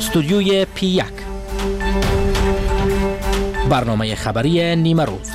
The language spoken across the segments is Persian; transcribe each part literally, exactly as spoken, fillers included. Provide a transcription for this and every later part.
استودیوی پی یک، برنامه خبری نیمه روز.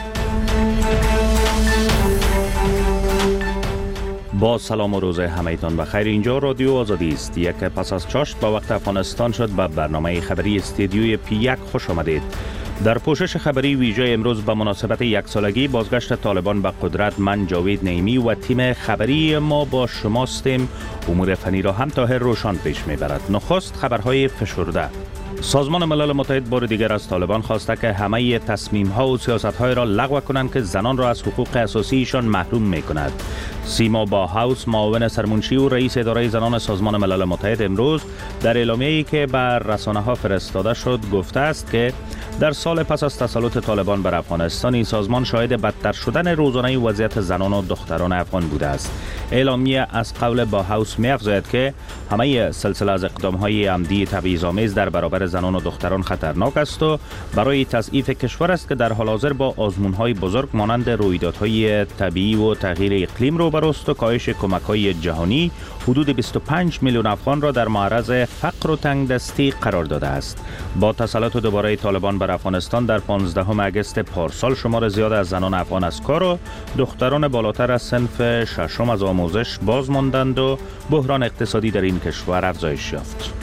با سلام و روز همه‌تان بخیر. اینجا رادیو آزادی است. یک پس از چاشت با وقت افغانستان شد. به برنامه خبری استودیوی پی یک خوش آمدید. در پوشش خبری ویژه امروز به مناسبت یک سالگی بازگشت طالبان به قدرت، من جاوید نعیمی و تیم خبری ما با شماستیم. امور فنی را هم طاهر روشان پیش میبرد. نخست خبرهای فشرده. سازمان ملل متحد بار دیگر از طالبان خواسته که همه تصمیم‌ها و سیاست‌های را لغو کنند که زنان را از حقوق اساسیشان محروم می‌کند. سیما با هاوس، معاون سرمنشی و رئیس اداره زنان سازمان ملل متحد امروز در اعلامیه‌ای که بر رسانه‌ها فرستاده شد گفته است که در سال پس از تسلط طالبان بر افغانستان این سازمان شاهد بدتر شدن روزانه وضعیت زنان و دختران افغان بوده است. اعلامیه از قول با هاوس می‌افزاید که همه سلسله از اقدام‌های عمدی تبعیض‌آمیز در برابر زنان و دختران خطرناک است و برای تضعیف کشور است که در حال حاضر با آزمون‌های بزرگ مانند رویدادهای طبیعی و تغییر اقلیم روبروست و کاهش کمک‌های جهانی حدود بیست و پنج میلیون افغان را در معرض فقر و تنگدستی قرار داده است. با تسلط دوباره طالبان بر افغانستان در پانزدهم اگست پارسال شمار زیاد از زنان افغان از کار و دختران بالاتر از صنف ششم از آموزش باز ماندند و بحران اقتصادی در این کشور افزایش یافت.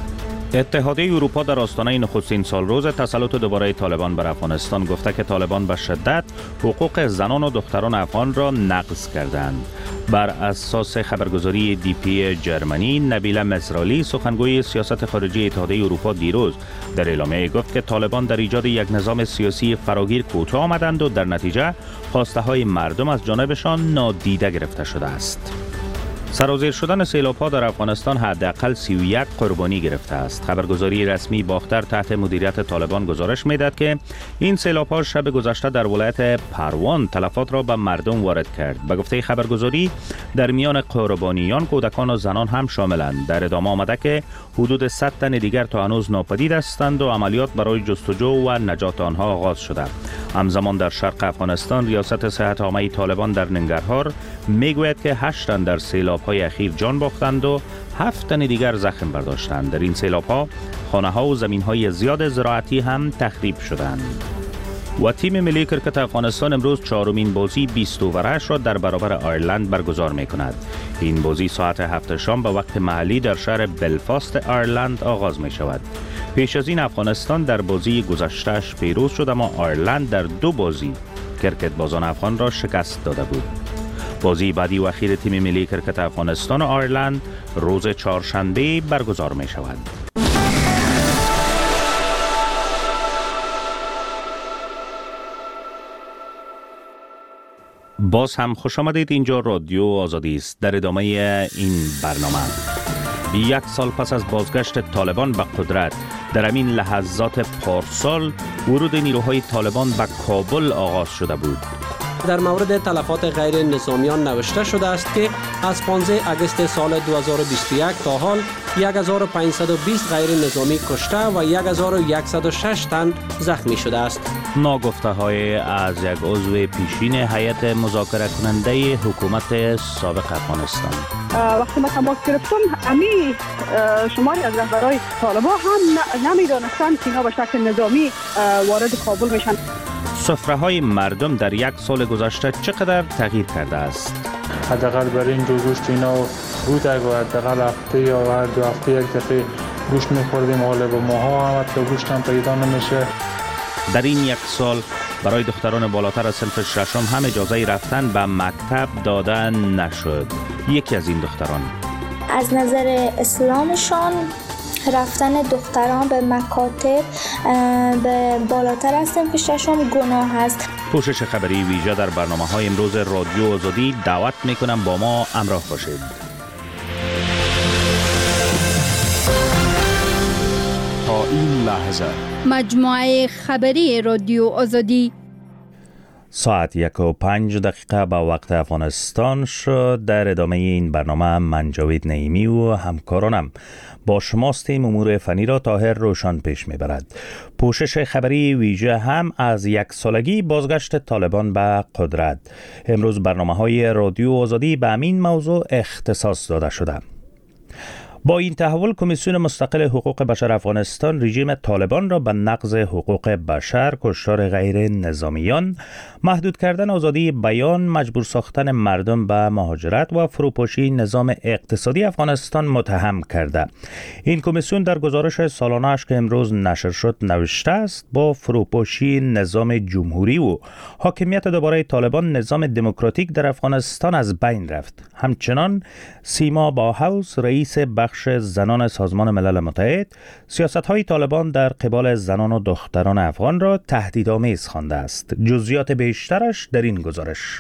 اتحادیه اروپا در آستانه نخستین سال روز تسلط دوباره طالبان بر افغانستان گفته که طالبان به شدت حقوق زنان و دختران افغان را نقض کردند. بر اساس خبرگزاری دی پی جرمنی، نبیله مزرالی سخنگوی سیاست خارجی اتحادیه اروپا دیروز در اعلامیه گفت که طالبان در ایجاد یک نظام سیاسی فراگیر کوتاه آمدند و در نتیجه خواسته های مردم از جانبشان نادیده گرفته شده است. سرازیر شدن سیلاب‌ها در افغانستان حداقل سی و یک قربانی گرفته است. خبرگزاری رسمی باختر تحت مدیریت طالبان گزارش می‌دهد که این سیلاب‌ها شب گذشته در ولایت پروان تلفات را به مردم وارد کرد. به گفته خبرگزاری در میان قربانیان کودکان و زنان هم شاملند. در ادامه آمده که حدود صد تن دیگر تا هنوز ناپدید هستند و عملیات برای جستجو و نجات آنها آغاز شده. همزمان در شرق افغانستان ریاست صحت عامه طالبان در ننگرهار میگوید که هشت تن در سیلاب‌های اخیر جان باختند و هفت تن دیگر زخم برداشتند. در این سیلاب‌ها خانه‌ها و زمین‌های زیاد زراعتی هم تخریب شدند. و تیم ملی کرکت افغانستان امروز چهارمین بازی بیست اوورش را در برابر آیرلند برگزار می‌کند. این بازی ساعت هفت شام به وقت محلی در شهر بلفاست آیرلند آغاز می‌شود. پیش از این افغانستان در بازی گذشته‌اش پیروز شد اما آیرلند در دو بازی کرکت بازان افغان را شکست داده بود. بازی بعدی و اخیر تیم ملی کرکت افغانستان و آیرلند روز چهارشنبه برگزار می شود. باز هم خوش آمدید. اینجا رادیو آزادی است. در ادامه این برنامه یک سال پس از بازگشت طالبان به قدرت در همین لحظات پارسال ورود نیروهای طالبان به کابل آغاز شده بود. در مورد تلفات غیر نظامیان نوشته شده است که از پانزده اگست سال دو هزار و بیست و یک تا حال هزار و پانصد و بیست غیر نظامی کشته و هزار و صد و شش تن زخمی شده است. ناگفته های از یک عضو پیشین هیئت مذاکره کننده حکومت سابق افغانستان. وقتی ما تماس گرفتم امی شماری از رهبرای طالبان هم نمیدانستند که اینا به شکل نظامی وارد کابل میشن. سفره های مردم در یک سال گذشته چقدر تغییر کرده است؟ حداقل برای این جو گوشت اینا بود اگه حداقل هفته یا هر دو هفته یک دفعه گوشت میخوردیم، حالا با ماها هم حتی گوشت هم پیدا نمیشه. در این یک سال برای دختران بالاتر از صنف ششم هم اجازه رفتن به مکتب دادن نشد. یکی از این دختران از نظر اسلامشان رفتن دختران به مکاتب به بالاتر از صنف ششم گناه است. پوشش خبری ویژه در برنامه‌های امروز رادیو آزادی. دعوت میکنم با ما همراه باشید. تا این لحظه مجموعه خبری رادیو آزادی ساعت یک و پنج دقیقه به وقت افغانستان شد. در ادامه این برنامه من جاوید نعیمی و همکارانم با شماستیم. امور فنی را طاهر روشان پیش میبرد. پوشش خبری ویژه هم از یک سالگی بازگشت طالبان به قدرت. امروز برنامه های رادیو آزادی به همین موضوع اختصاص داده شده. با این تحول کمیسیون مستقل حقوق بشر افغانستان رژیم طالبان را به نقض حقوق بشر، کشتار غیر نظامیان، محدود کردن آزادی بیان، مجبور ساختن مردم به مهاجرت و فروپاشی نظام اقتصادی افغانستان متهم کرده. این کمیسیون در گزارش سالانه‌اش که امروز نشر شد نوشته است با فروپاشی نظام جمهوری و حاکمیت دوباره طالبان نظام دموکراتیک در افغانستان از بین رفت. همچنان سیما باهوس رئیس بخش زنان سازمان ملل متحد سیاست‌های طالبان در قبال زنان و دختران افغان را تهدیدآمیز خوانده است. جزئیات بیشترش در این گزارش.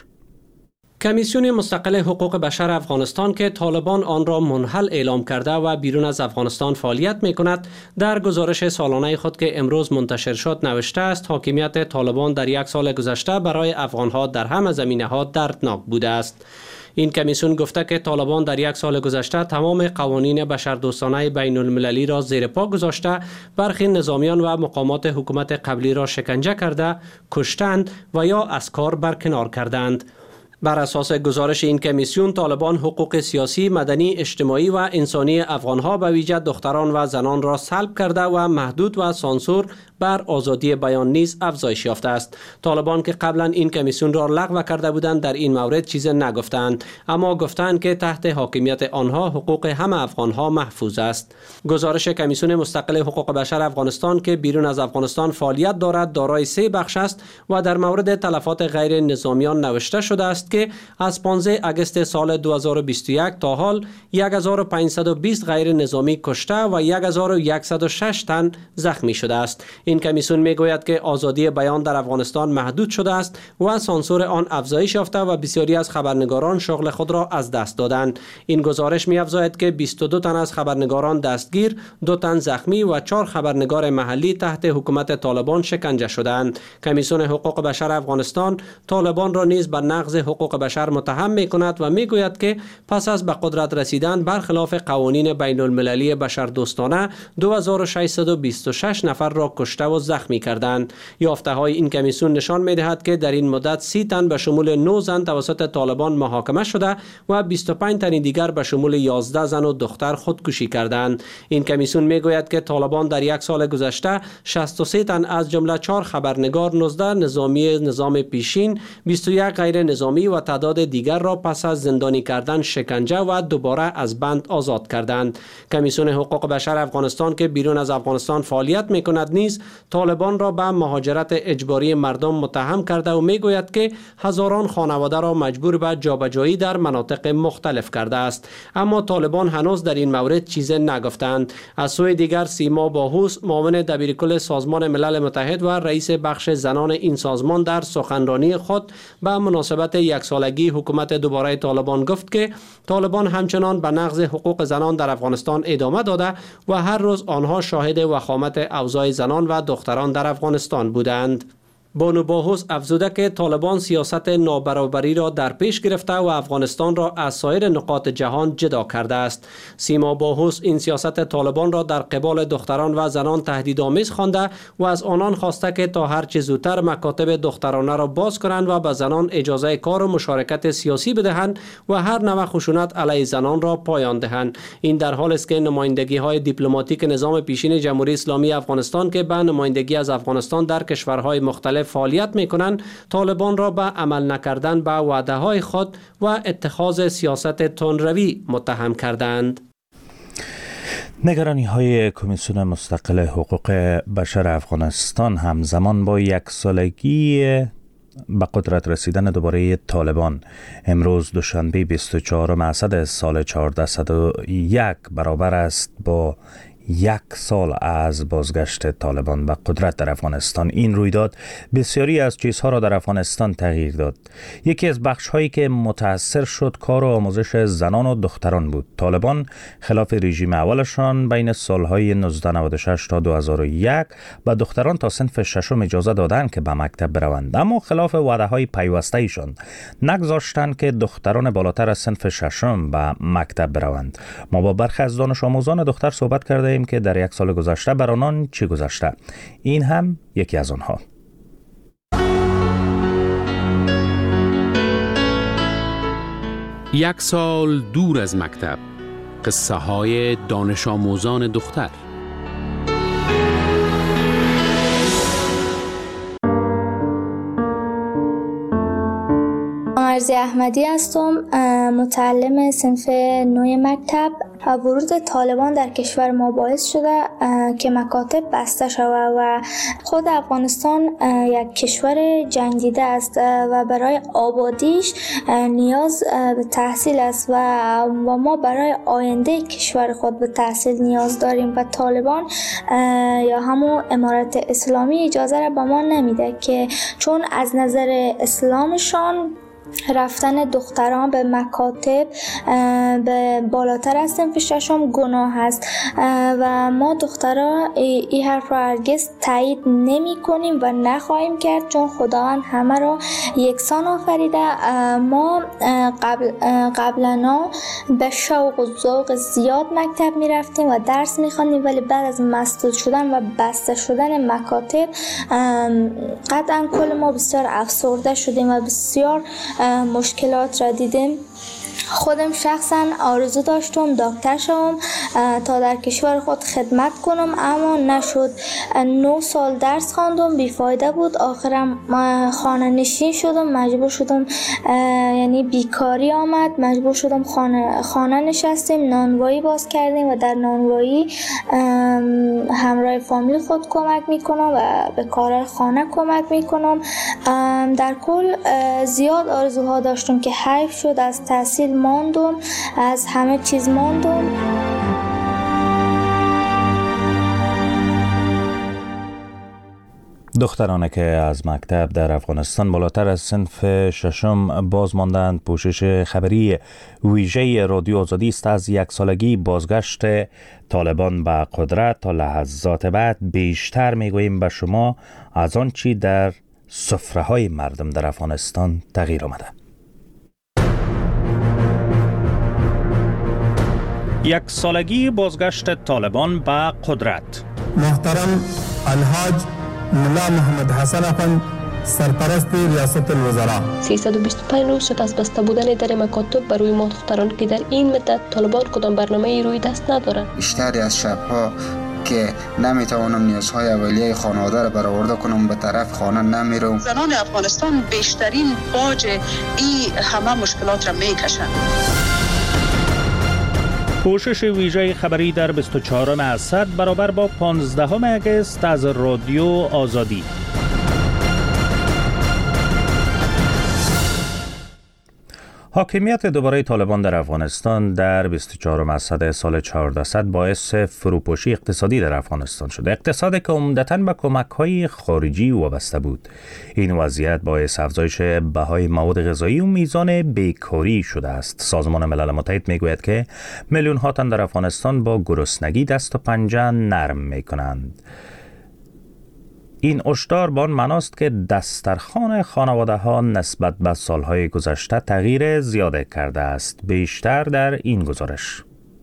کمیسیون مستقل حقوق بشر افغانستان که طالبان آن را منحل اعلام کرده و بیرون از افغانستان فعالیت می کند، در گزارش سالانه خود که امروز منتشر شد نوشته است حاکمیت طالبان در یک سال گذشته برای افغانها در همه زمینه‌ها دردناک بوده است. این کمیسیون گفته که طالبان در یک سال گذشته تمام قوانین بشردوستانه بین المللی را زیر پا گذاشته، برخی نظامیان و مقامات حکومت قبلی را شکنجه کرده، کشتند و یا از کار برکنار کردند. بر اساس گزارش این کمیسیون طالبان حقوق سیاسی، مدنی، اجتماعی و انسانی افغانها به ویژه دختران و زنان را سلب کرده و محدود و سانسور بر آزادی بیان نیز افزایش یافته است. طالبان که قبلا این کمیسیون را لغو کرده بودند در این مورد چیز نگفتند، اما گفتند که تحت حاکمیت آنها حقوق همه افغانها محفوظ است. گزارش کمیسیون مستقل حقوق بشر افغانستان که بیرون از افغانستان فعالیت دارد دارای سه بخش است و در مورد تلفات غیر نظامیان نوشته شده است که از پانزده آگوست سال دو هزار و بیست و یک تا حال هزار و پانصد و بیست غیر نظامی کشته و هزار و صد و شش تن زخمی شده است. این کمیسیون میگوید که آزادی بیان در افغانستان محدود شده است و سانسور آن افزایش یافته و بسیاری از خبرنگاران شغل خود را از دست دادند. این گزارش می‌افزاید که بیست و دو تن از خبرنگاران دستگیر، دو تن زخمی و چهار خبرنگار محلی تحت حکومت طالبان شکنجه شدند. کمیسیون حقوق بشر افغانستان طالبان را نیز به نقض حقوق بشر متهم می‌کند و میگوید که پس از به قدرت رسیدن برخلاف قوانین بین المللی بشردوستانه دو هزار و ششصد و بیست و شش نفر را کشته و زخمی کردند. یافته‌های این کمیسیون نشان می‌دهد که در این مدت سی تن به شمول نه زن توسط طالبان محاکمه شده و بیست و پنج تن دیگر به شمول یازده زن و دختر خودکشی کردند. این کمیسیون میگوید که طالبان در یک سال گذشته شصت و سه تن از جمله چهار خبرنگار، نوزده نظامی نظام پیشین، بیست و یک غیر نظامی و تعداد دیگر را پس از زندانی کردن، شکنجه و دوباره از بند آزاد کردند. کمیسیون حقوق بشر افغانستان که بیرون از افغانستان فعالیت می‌کند نیز طالبان را به مهاجرت اجباری مردم متهم کرده و میگوید که هزاران خانواده را مجبور به جابجایی در مناطق مختلف کرده است. اما طالبان هنوز در این مورد چیزی نگفتند. از سوی دیگر سیما باهوس معاون دبیرکل سازمان ملل متحد و رئیس بخش زنان این سازمان در سخنرانی خود به مناسبت یک سالگی حکومت دوباره طالبان گفت که طالبان همچنان به نقض حقوق زنان در افغانستان ادامه داده و هر روز آنها شاهد وخامت اوضاع زنان و دختران در افغانستان بودند. بانو باهوس افزوده که طالبان سیاست نابرابری را در پیش گرفته و افغانستان را از سایر نقاط جهان جدا کرده است. سیما باهوس این سیاست طالبان را در قبال دختران و زنان تهدیدآمیز خوانده و از آنان خواسته که تا هر چه زودتر مکاتب دخترانه را باز کنند و به زنان اجازه کار و مشارکت سیاسی بدهند و هر نوع خشونت علیه زنان را پایان دهند. این در حالی است که نمایندگی های دیپلماتیک نظام پیشین جمهوری اسلامی افغانستان که به نمایندگی از افغانستان در کشورهای مختلف فعالیت میکنند، طالبان را به عمل نکردن به وعده های خود و اتخاذ سیاست تندروی متهم کردند. نگرانی های کمیسیون مستقل حقوق بشر افغانستان همزمان با یک سالگی به قدرت رسیدن دوباره طالبان امروز دوشنبه بیست و چهارم اسد سال چهارصد و یک برابر است با یک سال از بازگشت طالبان به قدرت در افغانستان. این رویداد بسیاری از چیزها را در افغانستان تغییر داد. یکی از بخش هایی که متاثر شد کار و آموزش زنان و دختران بود. طالبان خلاف رژیم اولشان بین سالهای نوزده نود و شش تا دو هزار و یک به دختران تا صنف ششم اجازه دادند که به مکتب بروند، اما خلاف وعده های پیوسته ایشان نگذاشتند که دختران بالاتر از صنف ششم به مکتب بروند. ما با برخی از دانش آموزان دختر صحبت کرده که در یک سال گذشته بر آنان چی گذشته. این هم یکی از آنها. یک سال دور از مکتب، قصه های دانش آموزان دختر. مرزی احمدی هستم، متعلم صنف نوع مکتب. ورود طالبان در کشور ما باعث شده که مکاتب بسته شود و خود افغانستان یک کشور جنگیده است و برای آبادیش نیاز به تحصیل است و ما برای آینده کشور خود به تحصیل نیاز داریم و طالبان یا همون امارت اسلامی اجازه را به ما نمیده که چون از نظر اسلامشان رفتن دختران به مکاتب به بالاتر از صنف ششم گناه است و ما دختران این حرف را هرگز تایید نمی کنیم و نخواهیم کرد، چون خداوند همه را یکسان آفریده. ما قبل قبلا به شوق و ذوق زیاد مکتب می رفتیم و درس می خوانیم، ولی بعد از مسدود شدن و بسته شدن مکاتب قطعا کل ما بسیار افسرده شدیم و بسیار مشکلات را دیدیم. خودم شخصا آرزو داشتم دکتر شوم تا در کشور خود خدمت کنم، اما نشد. نه سال درس خواندم، بیفایده بود. آخرم خانه نشین شدم، مجبور شدم، یعنی بیکاری آمد، مجبور شدم خانه, خانه نشستیم، نانوایی باز کردیم و در نانوایی همراه فامیل خود کمک میکنم و به کار خانه کمک میکنم. در کل زیاد آرزوها داشتم که حیف شد، از تحصیل ماندم، از همه چیز ماندم. دخترانی که از مکتب در افغانستان بالاتر از صنف ششم باز ماندند، پوشش خبری ویژه رادیو آزادی است از یک سالگی بازگشت طالبان به قدرت تا لحظات بعد بیشتر میگوییم به شما از آن چی در سفره های مردم در افغانستان تغییر آمده. یک سالگی بازگشت طالبان به قدرت. محترم الحاج ملا محمد حسن افند، سرپرست ریاست الوزراء. سیصد و بیست و پنج روز شد از بسته بودن در مکاتب برای ما دختران که در این مدت طالبان کدام برنامه روی دست ندارند. بیشتری از شبها که نمیتوانم نیازهای اولیه خانواده را برآورده کنم به طرف خانه نمیرم. زنان افغانستان بیشترین باج این همه مشکلات را میکشند. پوشش ویژه خبری در بیست و چهارم اسد برابر با پانزدهم اگست از رادیو آزادی. حاکمیت دوباره طالبان در افغانستان در بیست و چهارم اسد سال چهاردهصد باعث فروپاشی اقتصادی در افغانستان شد. اقتصادی که عمدتاً به کمک‌های خارجی وابسته بود. این وضعیت باعث افزایش بهای مواد غذایی و میزان بیکاری شده است. سازمان ملل متحد میگوید که میلیون ها تن در افغانستان با گرسنگی دست و پنجه نرم میکنند. این هشدار با آن معناست که دسترخوان خانواده ها نسبت به سالهای گذشته تغییر زیاده کرده است. بیشتر در این گزارش.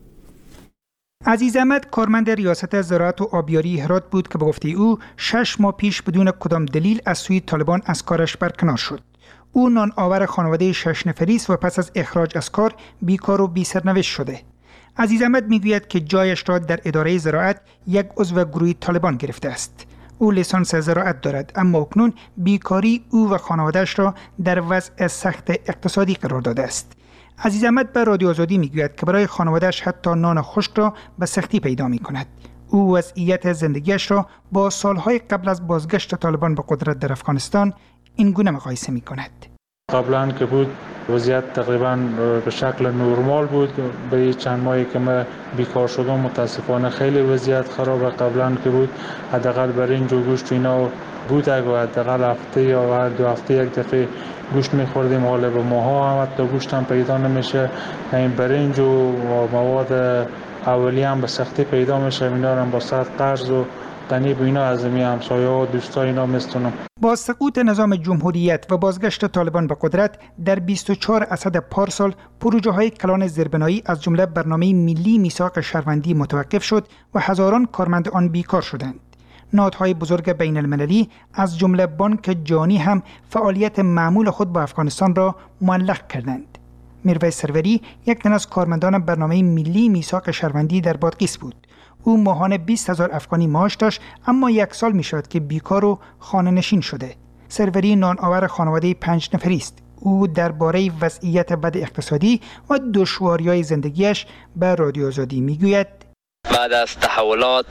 عزیز احمد کارمند ریاست زراعت و آبیاری هرات بود که به گفته او شش ماه پیش بدون کدام دلیل از سوی طالبان از کارش برکنار شد. او نان آور خانواده شش نفری است و پس از اخراج از کار بیکار و بی سرنوشت شده. عزیز احمد میگوید که جایش را در اداره زراعت یک عضو گروه طالبان گرفته است. او لیسانس زراعت دارد، اما اکنون بیکاری او و خانواده‌اش را در وضع سخت اقتصادی قرار داده است. عزیز احمد به رادیو آزادی میگوید که برای خانواده‌اش حتی نان خشک را به سختی پیدا می‌کند. او وضعیت زندگیش را با سالهای قبل از بازگشت طالبان به قدرت در افغانستان این گونه مقایسه می‌کند. قبلا که بود وضعیت تقریبا به شکل نرمال بود. به چند ماهی که من بیکار شدم متاسفانه خیلی وضعیت خرابه. قبلا که بود حداقل برنج و گوشت اینا بود، اگه حداقل هفته یا هر دو هفته یک دفعه گوشت می‌خوردیم. حالا به ماها هم حتی گوشت هم پیدا نمیشه. این برنج و مواد اولیه هم به سختی پیدا میشه. اینا هم با صد قرض و تنیب اینا از می همسایه‌ها و دوستا اینا میستونم. با سقوط نظام جمهوریت و بازگشت طالبان به قدرت در بیست و چهار اسد پارسال پروژه‌های کلان زیربنایی از جمله برنامه ملی میثاق شهروندی متوقف شد و هزاران کارمند آن بیکار شدند. نهادهای بزرگ بین المللی از جمله بانک جهانی هم فعالیت معمول خود با افغانستان را معلق کردند. میرویس سروری یک تن از کارمندان برنامه ملی میثاق شهروندی در بادغیس بود. او ماهانه بیست هزار افغانی معاش داشت، اما یک سال می شود که بیکار و خانه نشین شده. سروری نانآور خانواده پنج نفری است. او درباره وضعیت بد اقتصادی و دشواری‌های زندگیش به رادیو آزادی میگوید: بعد از تحولات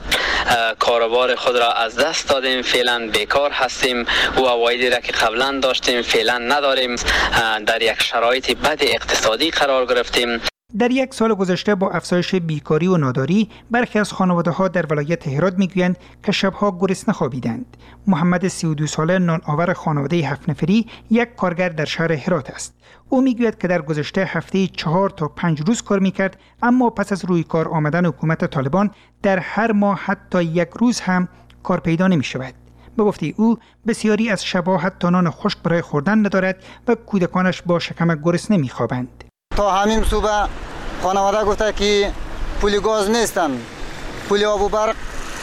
کاروبار خود را از دست دادیم، فعلا بیکار هستیم و عوایدی را که قبلا داشتیم فعلا نداریم، در یک شرایط بد اقتصادی قرار گرفتیم. در یک سال گذشته با افزایش بیکاری و ناداری، برخی از خانواده‌ها در ولایت هرات میگویند که شبها گرسنه خوابیدند. محمد سی و دو ساله نانآور خانواده هفت نفری یک کارگر در شهر هرات است. او میگوید که در گذشته هفته چهار تا پنج روز کار میکرد، اما پس از روی کار آمدن حکومت طالبان در هر ماه حتی یک روز هم کار پیدا نمی شود. به گفته او بسیاری از شبها حتی نان خشک برای خوردن ندارد و کودکانش با شکم گرسنه میخوابند. تا همین صبح خانواده گفته که پول گاز نیستن، پول آب و برق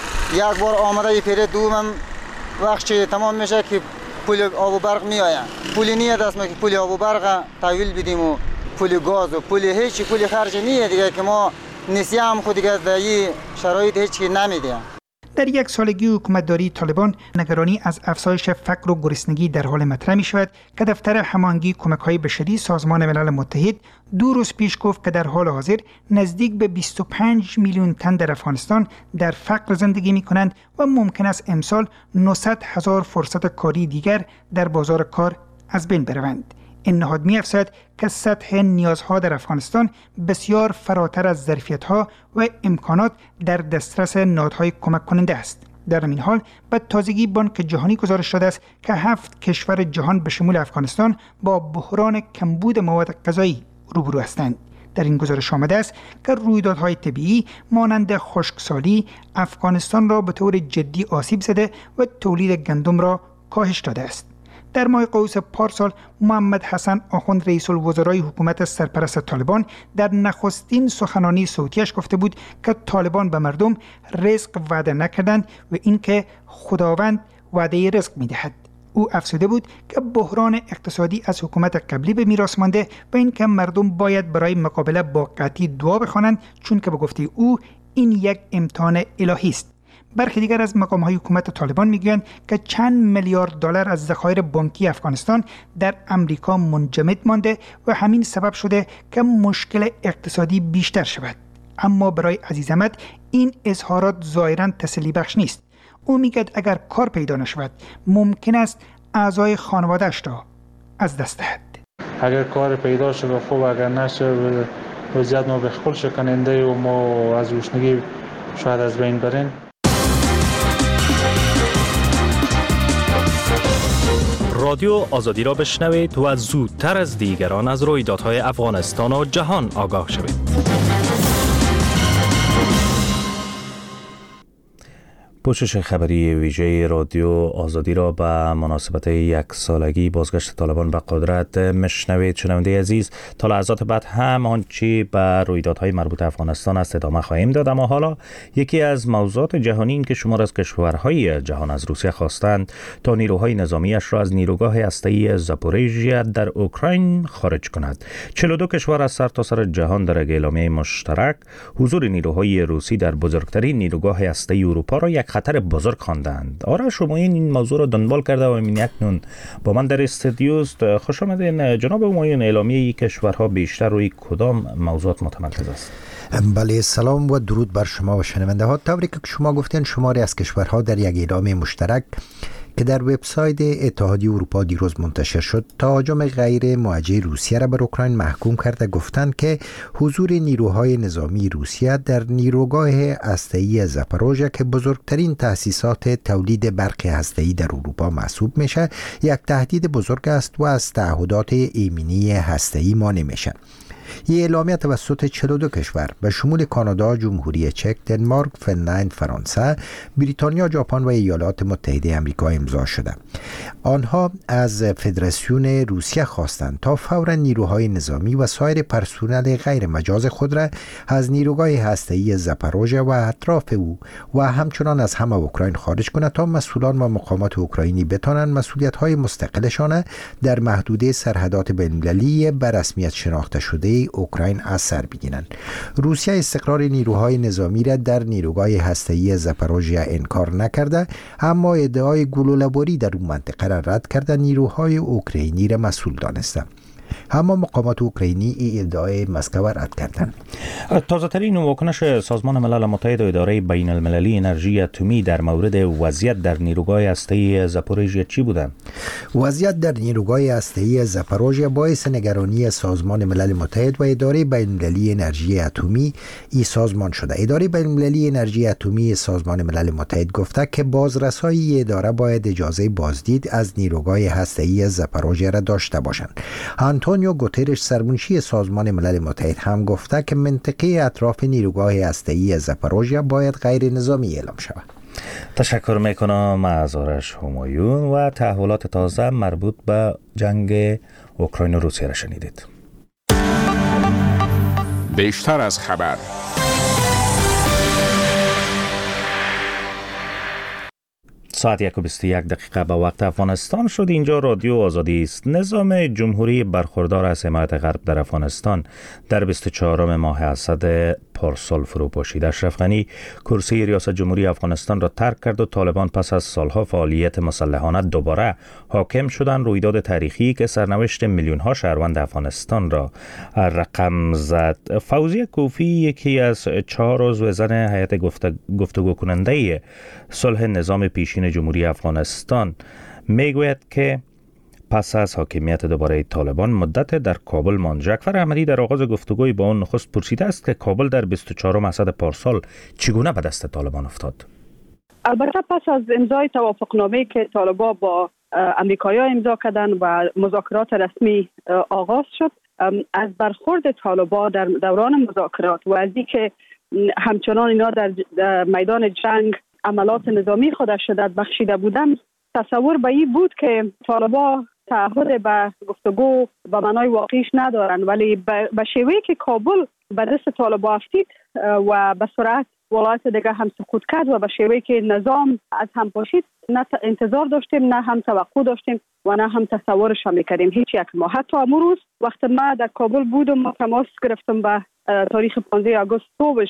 یک بار آمده پیره دومم وقت چه تمام میشه که پول آب و برق میآید. پول نیاد است ما که پول آب و برق تحویل بدیم و پول گاز و پول هیچ پول خرج نیه دیگه که ما نسیه هم خود دیگه در این شرایط هیچ نمیدیم. در یک سالگی حکومتداری طالبان، نگرانی از افزایش فقر و گرسنگی در حال مطرح می شود که دفتر هماهنگی کمک‌های بشری سازمان ملل متحد دو روز پیش گفت که در حال حاضر نزدیک به بیست و پنج میلیون تن در افغانستان در فقر زندگی می کنند و ممکن است امسال نهصد هزار فرصت کاری دیگر در بازار کار از بین بروند. این نهاد می افزاید که سطح نیازها در افغانستان بسیار فراتر از ظرفیت‌ها و امکانات در دسترس نهادهای کمک کننده است. در این حال به تازگی بانک جهانی گزارش داده است که هفت کشور جهان به شمول افغانستان با بحران کمبود مواد غذایی روبرو هستند. در این گزارش آمده است که رویدادهای طبیعی مانند خشکسالی افغانستان را به طور جدی آسیب زده و تولید گندم را کاهش داده است. در ماه قوس پارسال محمد حسن آخوند رئیس الوزرای حکومت سرپرست طالبان در نخستین سخنرانی صوتیش گفته بود که طالبان به مردم رزق وعده نکردند و اینکه خداوند وعده رزق می‌دهد. او افزوده بود که بحران اقتصادی از حکومت قبلی به میراث مانده و اینکه مردم باید برای مقابله با قحطی دعا بخوانند، چون که به گفته او این یک امتحان الهی است. برخی دیگر از مقام‌های حکومت طالبان میگویند که چند میلیارد دلار از ذخایر بانکی افغانستان در امریکا منجمد مانده و همین سبب شده که مشکل اقتصادی بیشتر شود. اما برای عزیز احمد این اظهارات ظاهراً تسلی بخش نیست. او میگوید اگر کار پیدا نشود ممکن است اعضای خانواده‌اش را از دست دهد. اگر کار پیدا شود خوب، اگر نشه وضعیت ما به خپل شکننده و ما از گشنگی شاید از بین بریم. رادیو آزادی را بشنوید و زودتر از دیگران از رویدادهای افغانستان و جهان آگاه شوید. پوشش خبری ویژه رادیو آزادی را به مناسبت یک سالگی بازگشت طالبان به قدرت مشنوید. شنونده عزیز، تا لحظات بعد هم آنچه به رویدادهای مربوط افغانستان است ادامه خواهیم داد، اما حالا یکی از موضوعات جهانی این که شمار از کشورهای جهان از روسیه خواستند تا نیروهای نظامیش را از نیروگاه هسته‌ای زاپوریژیا در اوکراین خارج کند. چهل و دو کشور از سرتاسر سر جهان در اعلامیه مشترک حضور نیروهای روسی در بزرگترین نیروگاه هسته‌ای اروپا را یک خطر بزرگ خواندند. آرش همایون این موضوع را دنبال کرده و من اکنون با من در استودیو است. خوش آمدین جناب همایون. اعلامیه کشورها بیشتر روی کدام موضوعات متمرکز است؟ بله، سلام و درود بر شما و شنونده ها. طوری که شما گفتین شماری از کشورها در یک اعلامیه مشترک که در وبسایت اتحادیه اروپا دیروز منتشر شد تهاجم غیر موجه روسیه را بر اوکراین محکوم کرده گفتند که حضور نیروهای نظامی روسیه در نیروگاه هسته‌ای زاپوریژیا که بزرگترین تأسیسات تولید برق هسته‌ای در اروپا محسوب میشه یک تهدید بزرگ است و از تعهدات ایمنی هسته‌ای مانع میشه. این اعلامیه توسط چهل و دو کشور به شمول کانادا، جمهوری چک، دنمارک، فنلند، فرانسه، بریتانیا، ژاپن و ایالات متحده آمریکا امضا شده. آنها از فدراسیون روسیه خواستند تا فوراً نیروهای نظامی و سایر پرسنل غیر مجاز خود را از نیروگاه هسته‌ای زاپاروژیا و اطراف او و همچنان از همه اوکراین خارج کند تا مسئولان و مقامات اوکراینی بتوانند مسئولیت‌های مستقلشان در محدوده سرحدات بین‌المللی به رسمیت شناخته شده اوکراین از سر بگیرند. روسیه استقرار نیروهای نظامی را در نیروگاه هسته‌ای زاپاروژیا انکار نکرده، اما ادعای گلوله‌باری در اون منطقه را رد کرده نیروهای اوکراینی را مسئول دانسته. اما مقامات اوکراینی این ادعای مسکو رد کردند. تازه ترین واکنش سازمان ملل متحد و اداره بین المللی انرژی اتمی در مورد وضعیت در نیروگاه هسته‌ای زاپاروژیا چی بوده؟ وضعیت در نیروگاه هسته‌ای زاپاروژیا باعث نگرانی سازمان ملل متحد و اداره بین المللی انرژی اتمی این سازمان شده. اداره بین المللی انرژی اتمی سازمان ملل متحد گفته که بازرسایی اداره باید اجازه بازدید از نیروگاه هسته‌ای زاپاروژیا را داشته باشند. آنتونیو گوترش سرمنشی سازمان ملل متحد هم گفته که منطقه اطراف نیروگاه هسته‌ای زاپاروژیا باید غیر نظامی اعلام شود. تشکر میکنم از آرش همایون و تحولات تازه مربوط به جنگ اوکراین و روسیه را شنیدید. بیشتر از خبر. ساعت یک و بیست و یک دقیقه به وقت افغانستان شد. اینجا رادیو آزادی است. نظام جمهوری برخوردار از حمایت غرب در افغانستان در بیست و چهارم ماه اسد پارسال فرو پاشید. اشرف غنی کرسی ریاست جمهوری افغانستان را ترک کرد و طالبان پس از سالها فعالیت مسلحانه دوباره حاکم شدند. رویداد تاریخی که سرنوشت میلیون ها شهروند افغانستان را رقم زد. فوزیه کوفی یکی از چهار عضو زن هیئت گفتگو کننده صلح نظام پیشین جمهوری افغانستان میگوید که پس از حاکمیت دوباره طالبان مدت در کابل ماند. جعفر احمدی در آغاز گفتگوی با آن نخست پرسیده است که کابل در بیست و چهارم اسد پارسال چگونه به دست طالبان افتاد؟ البته پس از امضای توافقنامه که طالبان با امریکایی‌ها امضا کردند و مذاکرات رسمی آغاز شد، از برخورد طالبان در دوران مذاکرات و از اینکه همچنان اینا در میدان جنگ عملات نظامی خود شدت بخشیده بودن، تصور به این بود که طالبان تعهد به گفتگو به معنای واقعیش ندارن، ولی به شیوهی که کابل به دست طالبان افتید و به سرعت ولایت دیگه هم سقوط کرد و به شیوهی که نظام از هم پاشید، نه انتظار داشتیم، نه هم توقع داشتیم و نه هم تصورش هم میکردیم هیچ یک ما. حتی امروز وقت ما در کابل بودم و تماس گرفتم به تاریخ پانزده آگوست صبحش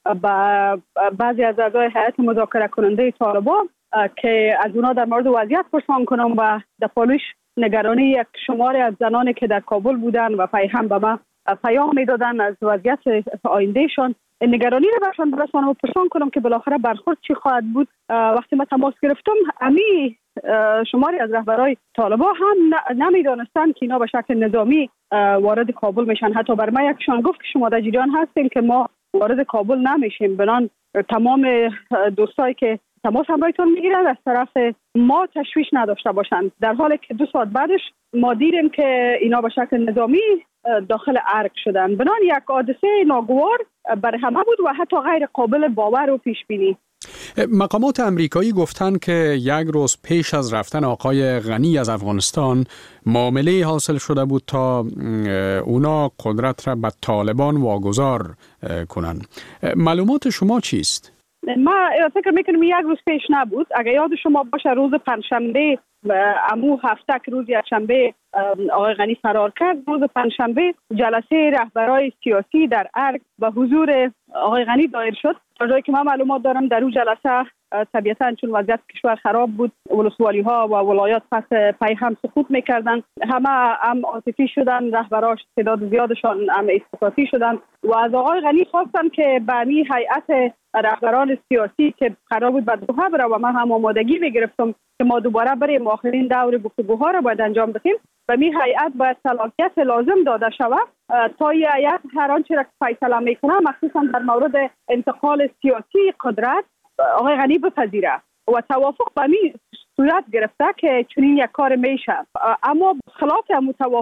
با بعضی از اعضای هیئت مذاکره کننده طالبان که از اونا در مورد وضعیت پرسان کنم و در پالوش نگرانی یک شماری از زنانی که در کابل بودن و پیام به ما پیام میدادن از وضعیت آیندهشان، نگرانی رو برشان برسانم و پرسان کنم که بالاخره برخورد چی خواهد بود. وقتی من تماس گرفتم، امی شماری از رهبرای طالبان هم نمیدانستند که اینا به شکل نظامی وارد کابل میشن. حتی بر من یکشان گفت که شما در جریان هستین که ما وارد کابل نمیشیم، بنان تمام دوستایی که تماس همراهتون میگیرن از طرف ما تشویش نداشته باشند، در حالی که دو ساعت بعدش ما دیدیم که اینا به شکل نظامی داخل ارگ شدن. بنان یک حادثه ناگوار برای همه بود و حتی غیر قابل باور و پیش بینی. مقامات امریکایی گفتند که یک روز پیش از رفتن آقای غنی از افغانستان معامله حاصل شده بود تا اونا قدرت را به طالبان واگذار کنند. معلومات شما چیست؟ ما فکر میکنم یک روز پیش نبود. اگر یاد شما باشه روز پنجشنبه امو هفته که روز یکشنبه آقای غنی فرار کرد، روز پنجشنبه جلسه رهبرای سیاسی در ارگ به حضور آقای غنی دایر شد. تا جایی که من معلومات دارم در اون جلسه طبیعتاً چون وضعیت کشور خراب بود، ولسوالی ها و ولایات پس پی هم سقوط میکردن، همه هم عاطفی شدن، رهبراش تعداد زیادشان هم احساساتی شدن و از آقای غنی خواستن که بانی هیئت رهبران سیاسی که قرار بود به دوحه بره و من هم آمادگی میگرفتم که ما دوباره بریم آخرین دور گفتگوها را باید انجام بدیم و می هیئت باید صلاحیت لازم داده شود تا این هیئت هر آنچه را فیصله میکنه، مخصوصا در مورد انتقال سیاسی قدرت، آقای غنی بپذیره و توافق به می صورت گرفته که چنین یک کار میشه. اما خلاف هم توافق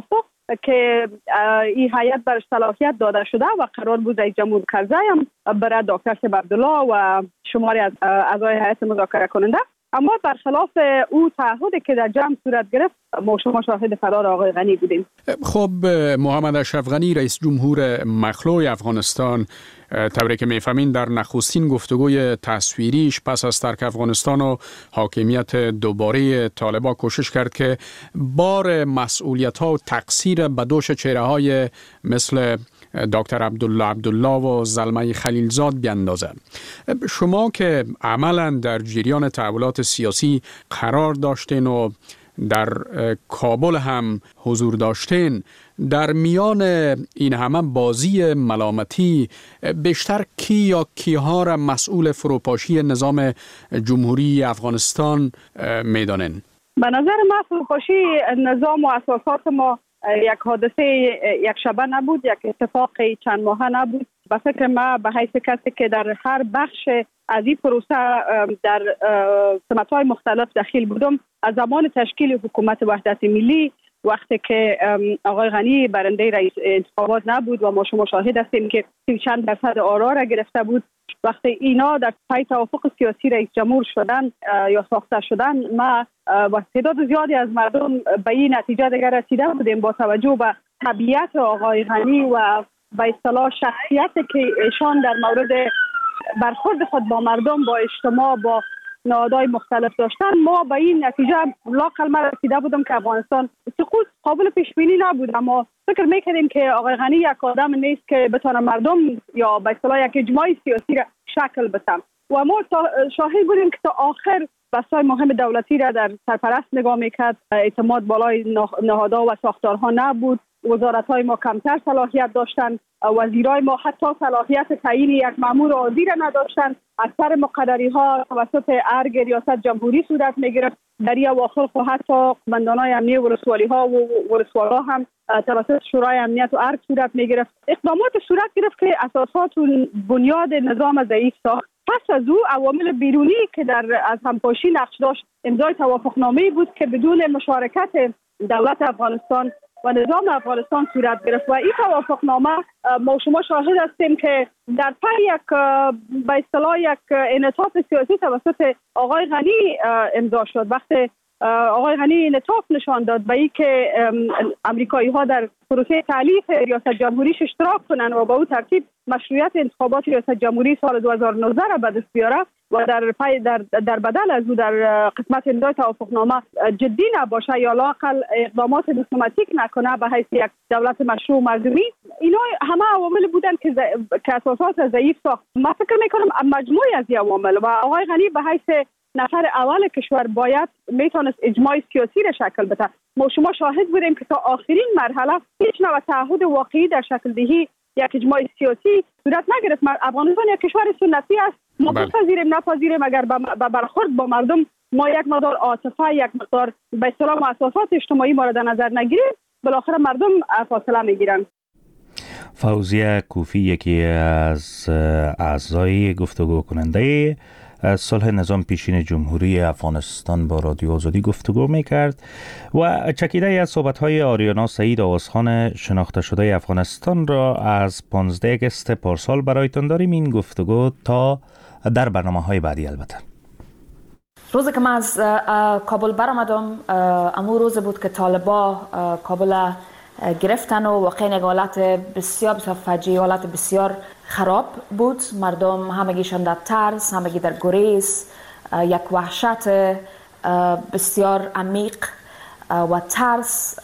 که این هیئت برش صلاحیت داده شده و قرار بود رئیس جمهور کرزی هم برای دکتر صاحب عبدالله و شماری از اعضای هیئت مذاکره کننده، اما برخلاف او تعهدی که در جمع صورت گرفت ما شما شاهد فرار آقای غنی بودیم. خب محمد اشرف غنی رئیس جمهور مخلوع افغانستان، طوری که میفهمین در نخستین گفتگوی تصویریش پس از ترک افغانستان و حاکمیت دوباره طالبان کوشش کرد که بار مسئولیت ها و تقصیر به دوش چهره های مثل دکتر عبدالله عبدالله و زلمه خلیلزاد بیندازد. شما که عملا در جریان تحولات سیاسی قرار داشتین و در کابل هم حضور داشتین، در میان این همه بازی ملامتی بیشتر کی یا کیها را مسئول فروپاشی نظام جمهوری افغانستان میدانین؟ به نظر من فروپاشی نظام و اساسات ما یک حادثه یک شبه نبود، یک اتفاق چند ماهه نبود. به فکر ما به حیث کسی که در هر بخش از این پروسه در سمت‌های مختلف دخیل بودم، از زمان تشکیل حکومت وحدت ملی وقتی که آقای غنی برنده رئیس انتخابات نبود و ما شما شاهد هستیم که چند درصد آرا را گرفته بود، وقتی اینا در پای توافق سیاسی رئیس جمهور شدن یا ساخته شدن، ما با تعداد زیادی از مردم به این نتیجه دیگر رسیده بودیم با توجه به طبیعت آقای غنی و به اصطلاح شخصیتی که ایشان در مورد برخورد خود با مردم، با اجتماع، با نهادهای مختلف داشتن، ما به این نتیجه لااقل من رسیده بودم که افغانستان سقوط قابل پیش بینی نبود. اما فکر میکردیم که آقای غنی یک آدم نیست که بتونه مردم یا به اصطلاح یک اجماع سیاسی را شکل بده و ما شاهد بودیم که تا آخر بحث‌های مهم دولتی را در سرپرست نگاه میکرد، اعتماد بالای نهادها و ساختارها نبود، وزارت‌های ما کمتر صلاحیت داشتند، وزیرای ما حتی صلاحیت تعیین یک مأمور عادی را نداشتند، اکثر مقرری‌ها توسط ارگ ریاست جمهوری صورت می‌گرفت، در این اواخر خو حتی قماندان‌های امنیه ولسوالی‌ها و ولسوالا هم توسط شورای امنیت و ارگ صورت می‌گرفت. اقدامات صورت گرفت که اساسات و بنیاد نظام ضعیف ساخت. پس از او عوامل بیرونی که در از همپاشی نقش داشت امضای توافقنامه‌ای بود که بدون مشارکت دولت افغانستان و نظام افغانستان صورت گرفت و این توافقنامه ما شما شاهد هستیم که در پی یک به اصطلاح یک انعطاف سیاسی توسط آقای غنی امضا شد. وقتی آقای غنی انعطاف نشان داد به این که امریکایی ها در پروسه تالیف ریاست جمهوریش اشتراک کنند و با او ترتیب مشروعیت انتخابات ریاست جمهوری سال دو هزار و نوزده را به دست بیاره و در پای در در بدل از او در قسمت امضای توافقنامه جدی نباشه یا لااقل اقدامات دیپلماتیک نکنه به حیث یک دولت مشروع مردمی، اینا همه عوامل بودن که ز... که اساسات ضعیف ساخت. من فکر میکنم مجموعی از این عوامل و آقای غنی به حیث نفر اول کشور باید میتونست اجماع سیاسی را شکل بده. ما شما شاهد بودیم که تا آخرین مرحله هیچ نوع تعهد واقعی در شکل دهی یک اجماع سیاسی صورت نگرفت. افغانستان یک کشور سنتی است، ما بپذیریم نپذیریم، اگر به برخورد با مردم ما یک مقدار عاطفه، یک مقدار به اصطلاح مؤسسات اجتماعی ما را در نظر نگیریم، بالاخره مردم فاصله میگیرن. فوزیه کوفی یکی از اعضای گفتگو کننده صلح نظام پیشین جمهوری افغانستان با رادیو آزادی گفتگو میکرد و چکیده از صحبت‌های آریانا سعید آوازخان شناخته شده افغانستان را از پانزده اگست پارسال برایتان داریم. این گفتگو تا در برنامه‌های بعدی البته. روزی که من از کابل برآمدم، امو روز بود که طالبا کابل گرفتن و واقعا یک حالت بسیار بسیار فجیع، حالت بسیار خراب بود. مردم همگیشان در ترس، همگی در گریز، یک وحشت بسیار عمیق و ترس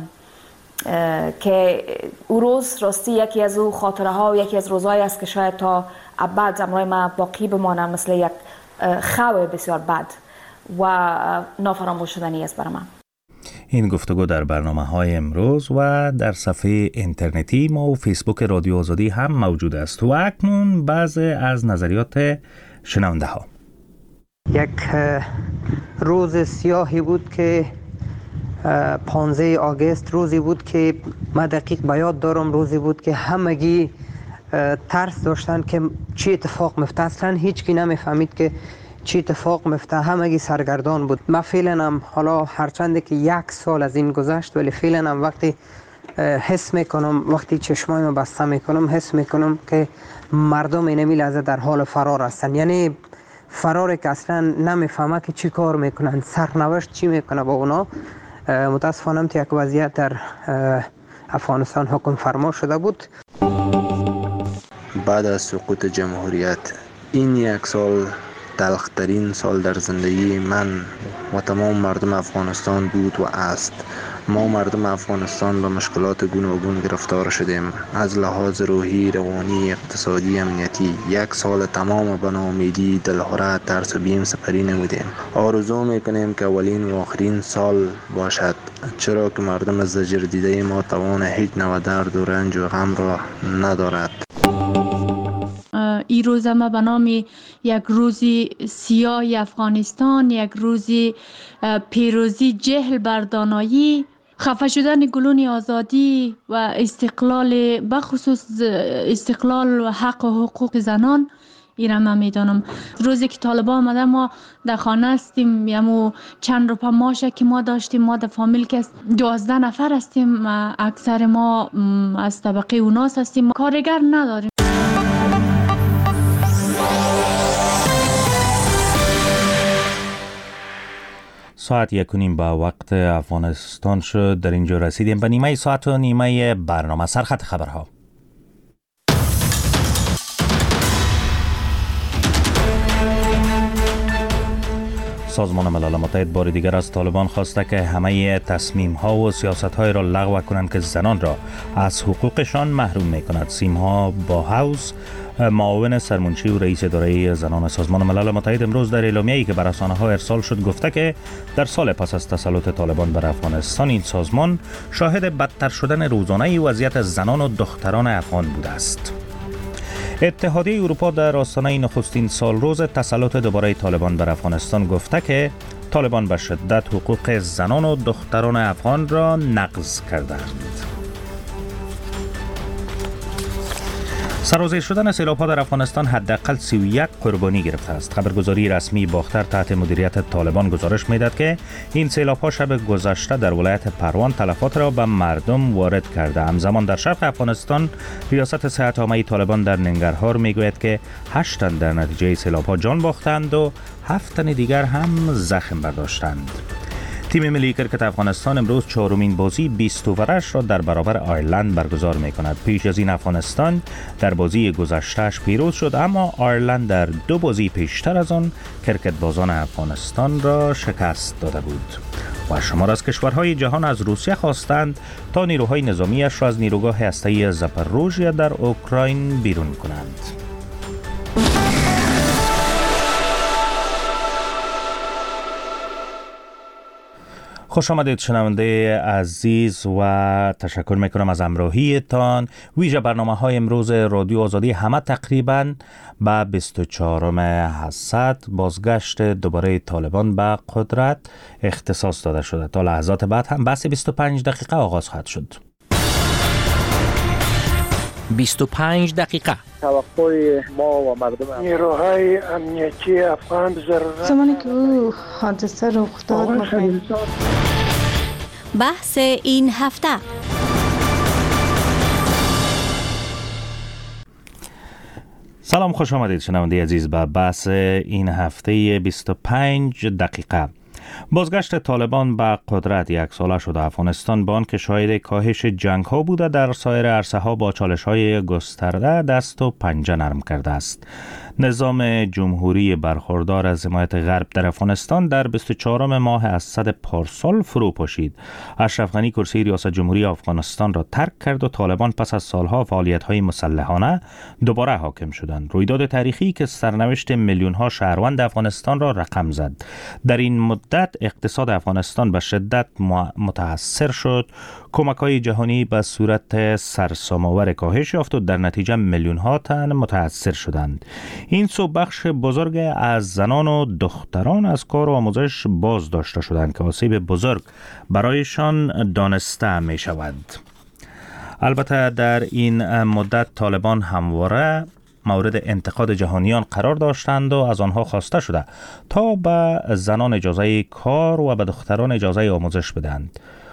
که او روز راستی یکی از او خاطره ها و یکی از روزهایی است که شاید تا ابد امروی ما باقی بمانه، مثل یک خواب بسیار بد و نافراموش شدنی است برای من. این گفتگو در برنامه‌های امروز و در صفحه اینترنتی ما و فیسبوک رادیو آزادی هم موجود است. و اکنون بعضی از نظریات شنونده ها. یک روز سیاهی بود که پانزده آگوست، روزی بود که من دقیق به یاد دارم، روزی بود که همگی ترس داشتن که چی اتفاق میفته. اصلا هیچ کی نمیفهمید که چی اتفاق میفته، همگی سرگردان بود. من فعلا هم حالا هرچند که یک سال از این گذشت، ولی فعلا هم وقتی حس میکنم وقتی چشمایمو بسته میکنم حس میکنم که مردم این می لحظه در حال فرار هستن. یعنی فرار که اصلا نمیفهمه که چی کار میکنن، سرنوشت چی میکنه با اونا. متاسفانه که یک وضعیت در افغانستان حکم فرما شده بود. بعد از سقوط جمهوریت این یک سال تلخترین سال در زندگی من و تمام مردم افغانستان بود و است. ما مردم افغانستان به مشکلات گوناگون گرفتار شدیم، از لحاظ روحی، روانی، اقتصادی، امنیتی. یک سال تمام به ناامیدی، دلهره، ترس و بیم سپری نمودیم. آرزو میکنیم که اولین و آخرین سال باشد، چرا که مردم از زجر دیده ما توان هیچ نوع درد و رنج و غم را ندارد. این روز ما به نام یک روزی سیاه افغانستان، یک روزی پیروزی جهل بر دانایی، خفه شدن گلون آزادی و استقلال، بخصوص استقلال و حق و حقوق زنان، این را من میدانم. روزی که طالبان آمده ما در خانه هستیم، یمو چند روپا ماشه که ما داشتیم، ما در فامیل که دوازده نفر هستیم، اکثر ما از طبقه اوناس هستیم، کارگر نداریم. ساعت یک و نیم با وقت افغانستان شد. در اینجا رسیدیم به نیمه ساعت و نیمه برنامه. سرخط خبرها. سازمان ملل متحد بار دیگر از طالبان خواسته که همه تصمیم ها و سیاست های را لغو کنند که زنان را از حقوقشان محروم می کند. سیمها با هاوس، معاون سرمنشی و رئیس اداره زنان سازمان ملل متحد، امروز در اعلامیه‌ای که بر رسانه‌ها ارسال شد گفته که در سال پس از تسلط طالبان بر افغانستان این سازمان شاهد بدتر شدن روزانه وضعیت زنان و دختران افغان بوده است. اتحادیه اروپا در آستانه نخستین سالروز تسلط دوباره طالبان بر افغانستان گفته که طالبان به شدت حقوق زنان و دختران افغان را نقض کردند. سرازیر شدن سیلاب‌ها در افغانستان حداقل سی و یک قربانی گرفته است. خبرگزاری رسمی باختر تحت مدیریت طالبان گزارش می‌دهد که این سیلاب‌ها شب گذشته در ولایت پروان تلفات را به مردم وارد کرده. همزمان در شرق افغانستان ریاست صحت عامه طالبان در ننگرهار میگوید که هشت تن در نتیجه سیلاب‌ها جان باختند و هفت تن دیگر هم زخم برداشتند. تیم ملی کرکت افغانستان امروز چهارمین بازی بیست اوورش را در برابر آیرلند برگزار می کند. پیش از این افغانستان در بازی گذشتهش پیروز شد، اما آیرلند در دو بازی پیشتر از آن کرکت بازان افغانستان را شکست داده بود. و شمار از کشورهای جهان از روسیه خواستند تا نیروهای نظامیش را از نیروگاه هسته‌ای زاپاروژیا در اوکراین بیرون کنند. خوش آمدید شنونده عزیز و تشکر میکنم از همراهیتان. ویژه برنامه های امروز رادیو آزادی همه تقریبا به بیست و چهارم حسد بازگشت دوباره طالبان به قدرت اختصاص داده شده. تا لحظات بعد هم بحث بیست و پنج دقیقه آغاز خواهد شد. بیست و پنج دقیقه توقع ما و مردم نیروهای امنیتی افغان ضرورت زمانی که او حادثه رخ داد. بحث این هفته. سلام، خوش آمدید شنونده عزیز به بحث این هفته بیست و پنج دقیقه. بازگشت طالبان به قدرت یک ساله شده. افغانستان با آنکه شاهد کاهش جنگ ها بوده، در سایر عرصه ها با چالش های گسترده دست و پنجه نرم کرده است. نظام جمهوری برخوردار از حمایت غرب در افغانستان در بیست و چهارم ماه اسد پارسال فرو پاشید. اشرف غنی کرسی ریاست جمهوری افغانستان را ترک کرد و طالبان پس از سالها فعالیت‌های مسلحانه دوباره حاکم شدند. رویداد تاریخی که سرنوشت میلیون‌ها شهروند افغانستان را رقم زد. در این مدت اقتصاد افغانستان به شدت متاثر شد. کمک‌های جهانی به صورت سرسام‌آور کاهش یافت و در نتیجه میلیون‌ها تن متاثر شدند. این سو بخش بزرگ از زنان و دختران از کار و آموزش باز داشته شدند که آسیب بزرگ برایشان دانسته می شود. البته در این مدت طالبان همواره مورد انتقاد جهانیان قرار داشتند و از آنها خواسته شده تا به زنان اجازه کار و به دختران اجازه آموزش بدهند.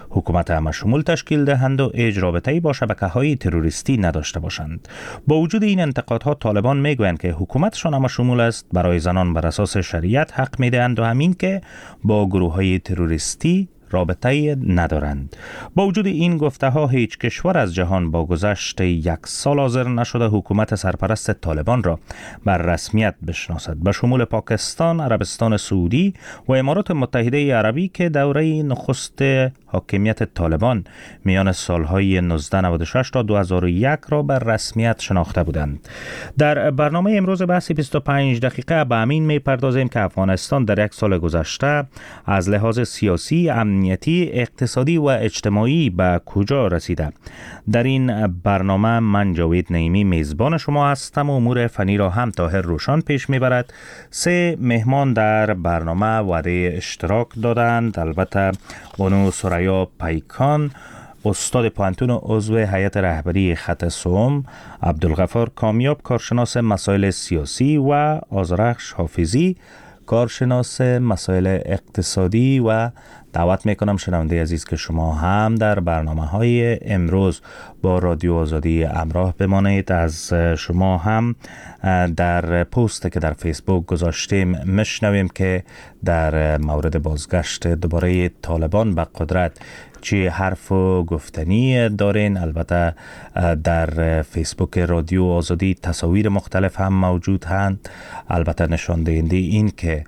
حکومت همشمول تشکیل دهند و هیچ رابطه‌ای با شبکه‌های تروریستی نداشته باشند. با وجود این انتقادها، طالبان میگویند که حکومتشان همشمول است، برای زنان بر اساس شریعت حق میدهند و همین که با گروه‌های تروریستی رابطه‌ای ندارند. با وجود این گفته ها، هیچ کشور از جهان با گذشت یک سال حاضر نشده حکومت سرپرست طالبان را بر رسمیت بشناسد، به شمول پاکستان، عربستان سعودی و امارات متحده عربی که دوره نخست حاکمیت طالبان میان سالهای نوزده نود و شش تا دو هزار و یک را بر رسمیت شناخته بودند. در برنامه امروز بحث بیست و پنج دقیقه به همین میپردازیم که افغانستان در یک سال گذشته از لحاظ سیاسی، امنیتی، اقتصادی و اجتماعی به کجا رسیده. در این برنامه من جاوید نعیمی میزبان شما هستم و امور فنی را هم طاهر روشان پیش میبرد. سه مهمان در برنامه وعده اشتراک دادند. البته بانو سریا پیکان، استاد پانتون و عضو هیئت رهبری خط سوم، عبدالغفار کامیاب، کارشناس مسائل سیاسی و آذرخش حافظی، کارشناس مسائل اقتصادی و دعوت میکنم شنونده عزیز که شما هم در برنامه های امروز با رادیو آزادی همراه بمانید. از شما هم در پست که در فیسبوک گذاشتیم مشنویم که در مورد بازگشت دوباره طالبان به قدرت چی حرف و گفتنی دارین. البته در فیسبوک رادیو آزادی تصاویر مختلف هم موجود هستند، البته نشان دهنده این که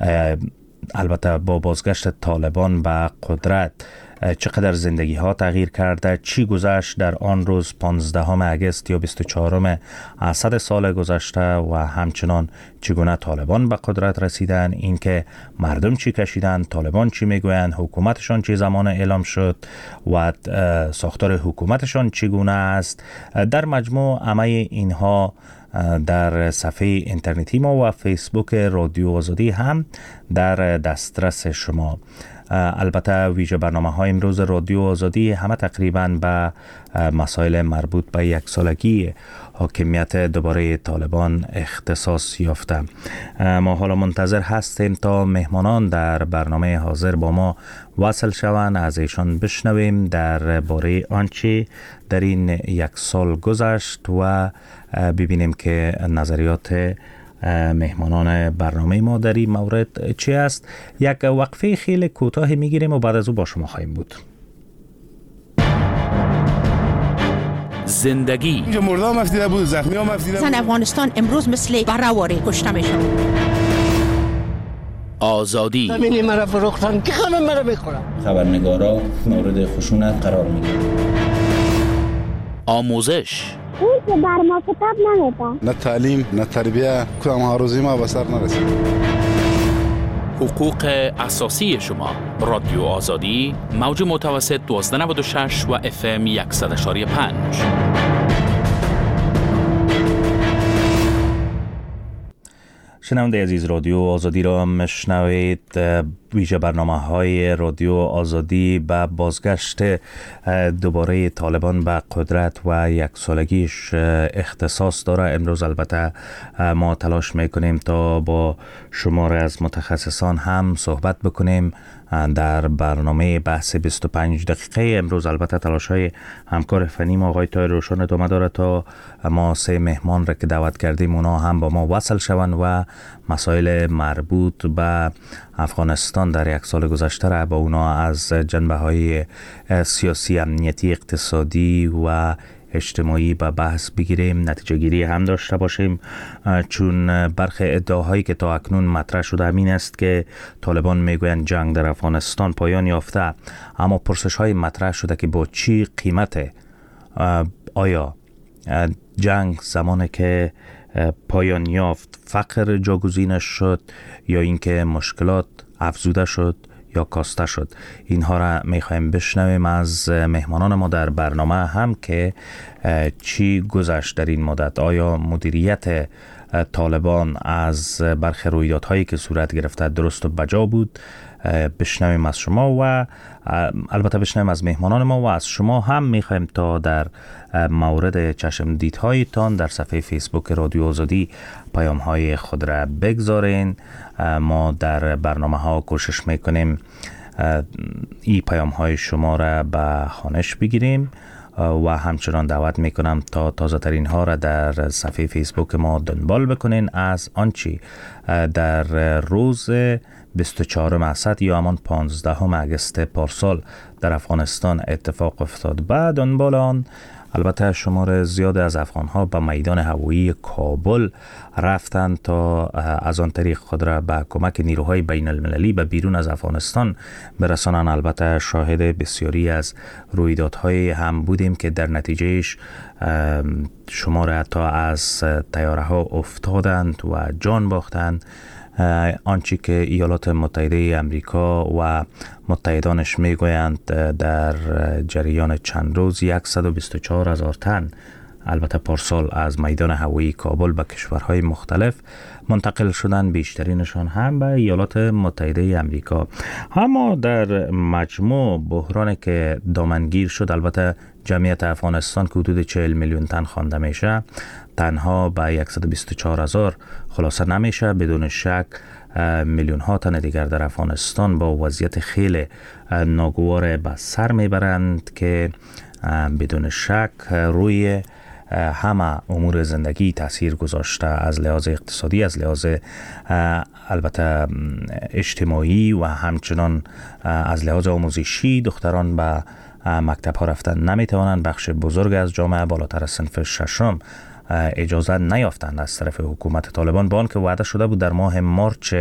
البته با بازگشت طالبان به قدرت چقدر زندگی ها تغییر کرده، چی گذشت در آن روز پانزدهم اگست یا بیست و چهارم اسد سال گذشته و همچنان چگونه طالبان به قدرت رسیدن، اینکه مردم چی کشیدن، طالبان چی میگویند، حکومتشان چه زمان اعلام شد و ساختار حکومتشان چگونه است. در مجموع همه اینها در صفحه اینترنتی ما و فیسبوک رادیو آزادی هم در دسترس شما. البته ویژه برنامه های امروز رادیو آزادی همه تقریبا به مسائل مربوط به یک سالگی حاکمیت دوباره طالبان اختصاص یافته. ما حالا منتظر هستیم تا مهمانان در برنامه حاضر با ما وصل شوند، از ایشان بشنویم در باره آنچه در این یک سال گذشت و ببینیم که نظریات مهمانان برنامه ما در این مورد چی است. یک وقفه خیلی کوتاه میگیریم و بعد از او با شما خواهیم بود. زندگی اینجا مردم مفتیده بود، زخمی ها مفتیده بود. زن افغانستان امروز مثل برهواره کشته میشن. آزادی همینی مرا فروختن که همه مرا میخورن. خبرنگارا مورد خشونت قرار میگیرن. آموزش اون که بر ما کتاب نمیده، نه تعلیم نه تربیه، کدام هاروزی ما به سر نرسید. حقوق اساسی شما. رادیو آزادی، موج متوسط دوازده نود و شش و اف ام صد و پنج. شنونده عزیز، رادیو آزادی را مشنوید. ویژه برنامه های رادیو آزادی به بازگشت دوباره طالبان به قدرت و یک سالگیش اختصاص داره. امروز البته ما تلاش میکنیم تا با شماره از متخصصان هم صحبت بکنیم در برنامه بحث بیست و پنج دقیقه امروز. البته تلاش های همکار فنی ما آقای طاهر روشان ادامه داره تا ما سه مهمان را که دعوت کردیم اونا هم با ما وصل شوند و مسائل مربوط به افغانستان در یک سال گذشته را با اونا از جنبه های سیاسی، امنیتی، اقتصادی و اجتماعی به بحث بگیریم، نتیجه گیری هم داشته باشیم، چون برخی ادعاهایی که تا اکنون مطرح شده همین است که طالبان میگویند جنگ در افغانستان پایان یافته، اما پرسش های مطرح شده که با چی قیمت؟ آیا جنگ زمانی که پایان یافت فقر جاگزینش شد یا اینکه مشکلات افزوده شد یا کاسته شد؟ اینها را میخوایم بشنویم از مهمانان ما در برنامه هم که چی گذشت در این مدت. آیا مدیریت طالبان از برخی رویدادهایی که صورت گرفته درست و بجا بود؟ بشنویم از شما و البته بشنویم از مهمانان ما و از شما هم میخوایم تا در مورد چشم دیدهایتان در صفحه فیسبوک رادیو آزادی پیام های خود را بگذارین. ما در برنامه ها کوشش میکنیم این پیام های شما را به خوانش بگیریم و همچنان دعوت میکنم تا تازه ترین ها را در صفحه فیسبوک ما دنبال بکنین از آنچه در روز بیست و چهارم اسد یا همان پانزدهم اگست پارسال در افغانستان اتفاق افتاد. بعد دنبال آن البته شمار زیاد از افغان‌ها به میدان هوایی کابل رفتند تا از آن طریق خود را به کمک نیروهای بین المللی به بیرون از افغانستان برسانند. البته شاهد بسیاری از رویدادهای هم بودیم که در نتیجهش شمار حتی از طیاره ها افتادند و جان باختند. آنچه که ایالات متحده امریکا و متحدانش میگویند در جریان چند روز صد و بیست و چهار هزار تن البته پارسال از میدان هوایی کابل به کشورهای مختلف منتقل شدن، بیشترینشان هم به ایالات متحده امریکا. اما در مجموع بحرانی که دامنگیر شد، البته جمعیت افغانستان که حدود چهل میلیون تن خوانده میشه، تنها به صد و بیست و چهار هزار خلاصه نمیشه. بدون شک میلیون ها تن دیگر در افغانستان با وضعیت خیلی ناگوار به سر میبرند که بدون شک روی همه امور زندگی تاثیر گذاشته، از لحاظ اقتصادی، از لحاظ البته اجتماعی و همچنان از لحاظ آموزشی. دختران به مکتب ها رفتن نمیتوانند. بخش بزرگ از جامعه بالاتر از صنف ششم اجازه نیافتند از طرف حکومت طالبان، با آنکه وعده شده بود در ماه مارچ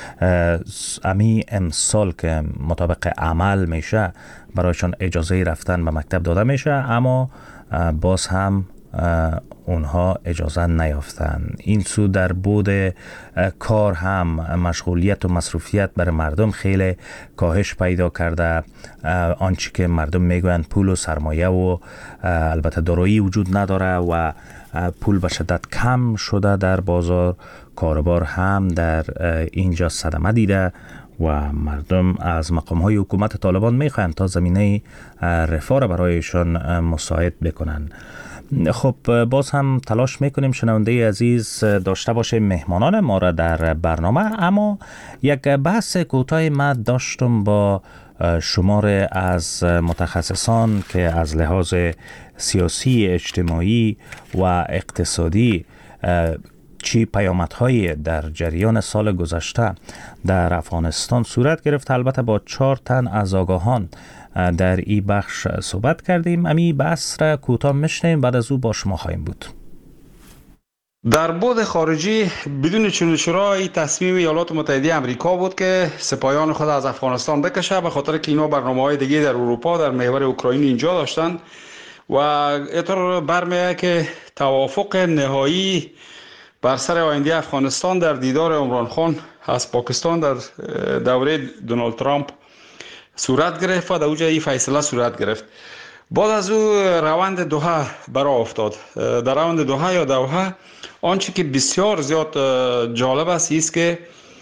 امی امسال که مطابق عمل میشه برایشان اجازه رفتن به مکتب داده میشه، اما باز هم اونها اجازه نیافتند. این سو در بود کار هم مشغولیت و مصروفیت بر مردم خیلی کاهش پیدا کرده. آنچه که مردم میگویند پول و سرمایه و البته دارایی وجود نداره و پول به شدت کم شده در بازار، کاروبار هم در اینجا صدمه دیده و مردم از مقام‌های حکومت طالبان میخواهند تا زمینه رفاه را برایشان مساعد بکنن. خب باز هم تلاش میکنیم شنونده عزیز داشته باشه مهمانان ما را در برنامه، اما یک بحث کوتاه ما داشتم با شمار از متخصصان که از لحاظ سیاسی، اجتماعی و اقتصادی چی پیامدهای در جریان سال گذشته در افغانستان صورت گرفت. البته با چهار تن از آگاهان در این بخش صحبت کردیم. امی بحث را کوتاه میشنیم، بعد از او با شما خواهیم بود. در بعد خارجی بدون چون چرای تصمیم ایالات متحده امریکا بود که سپاهیان خود از افغانستان بکشه، به خاطر که اینا برنامه‌های دیگه در اروپا در محور اوکراین اینجا داشتن و اینطور برمیاد که توافق نهایی بر سر آینده افغانستان در دیدار عمران خان از پاکستان در دوره دونالد ترامپ صورت گرفت و در اونجا این فیصله صورت گرفت. بعد از او روند دوحه برا افتاد. در روند دوحه یا دوحه آنچه که بسیار زیاد جالب است است که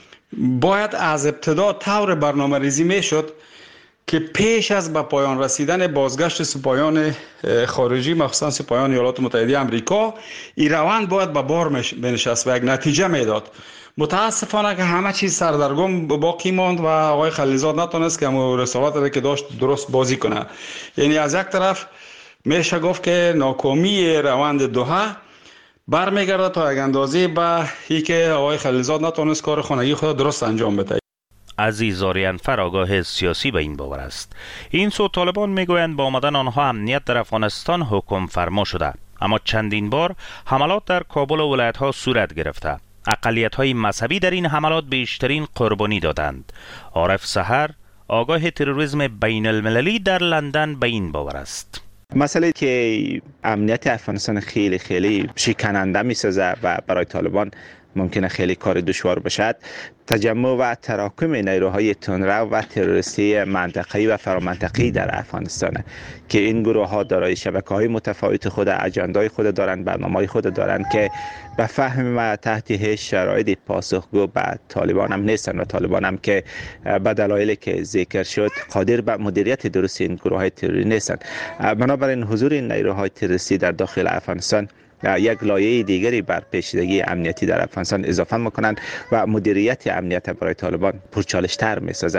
باید از ابتدا طور برنامه ریزی می شد که پیش از به پایان رسیدن بازگشت سپاهیان خارجی مخصوصا سپاهیان ایالات متحده آمریکا این روند باید به بار بنشست و یک نتیجه میداد. متاسفانه که همه چیز سردرگم باقی ماند و آقای خلیلزاد نتونست که همون رسالت که داشت درست بازی کنه. یعنی از یک طرف میشه گفت که ناکامی روند دوحه برمیگرده تا یک اندازه به این که آقای خلیلزاد نتونست کار خانگی خود درست انجام بده. عزیز آریانفر آگاه سیاسی به این باور است. این سو طالبان میگویند با آمدن آنها امنیت در افغانستان حکم فرما شده، اما چندین بار حملات در کابل و ولایت ها صورت گرفته. اقلیت های مذهبی در این حملات بیشترین قربانی دادند. عارف سحر آگاه تروریسم بین المللی در لندن به این باور است. مسئله که امنیت افغانستان خیلی خیلی شکننده می سازه و برای طالبان ممکنه خیلی کار دشوار باشد، تجمع و تراکم نیروهای تندرو و تروریستی منطقه‌ای و فرامنطقه‌ای در افغانستان که این گروه ها دارای شبکه‌های متفاوت خود، اجندای خود دارند، برنامه‌های خود دارند که به فهم و تحت هیچ شرایطی پاسخگو به طالبان هم نیستند و طالبان هم که به دلایلی که ذکر شد قادر به مدیریت درست این گروه های تروری نیستند. بنابراین حضور این نیروهای تروریستی در داخل افغانستان یک لایه دیگری بر پیچیدگی امنیتی در افغانستان اضافه میکنند و مدیریت امنیت برای طالبان پرچالش‌تر میسازند.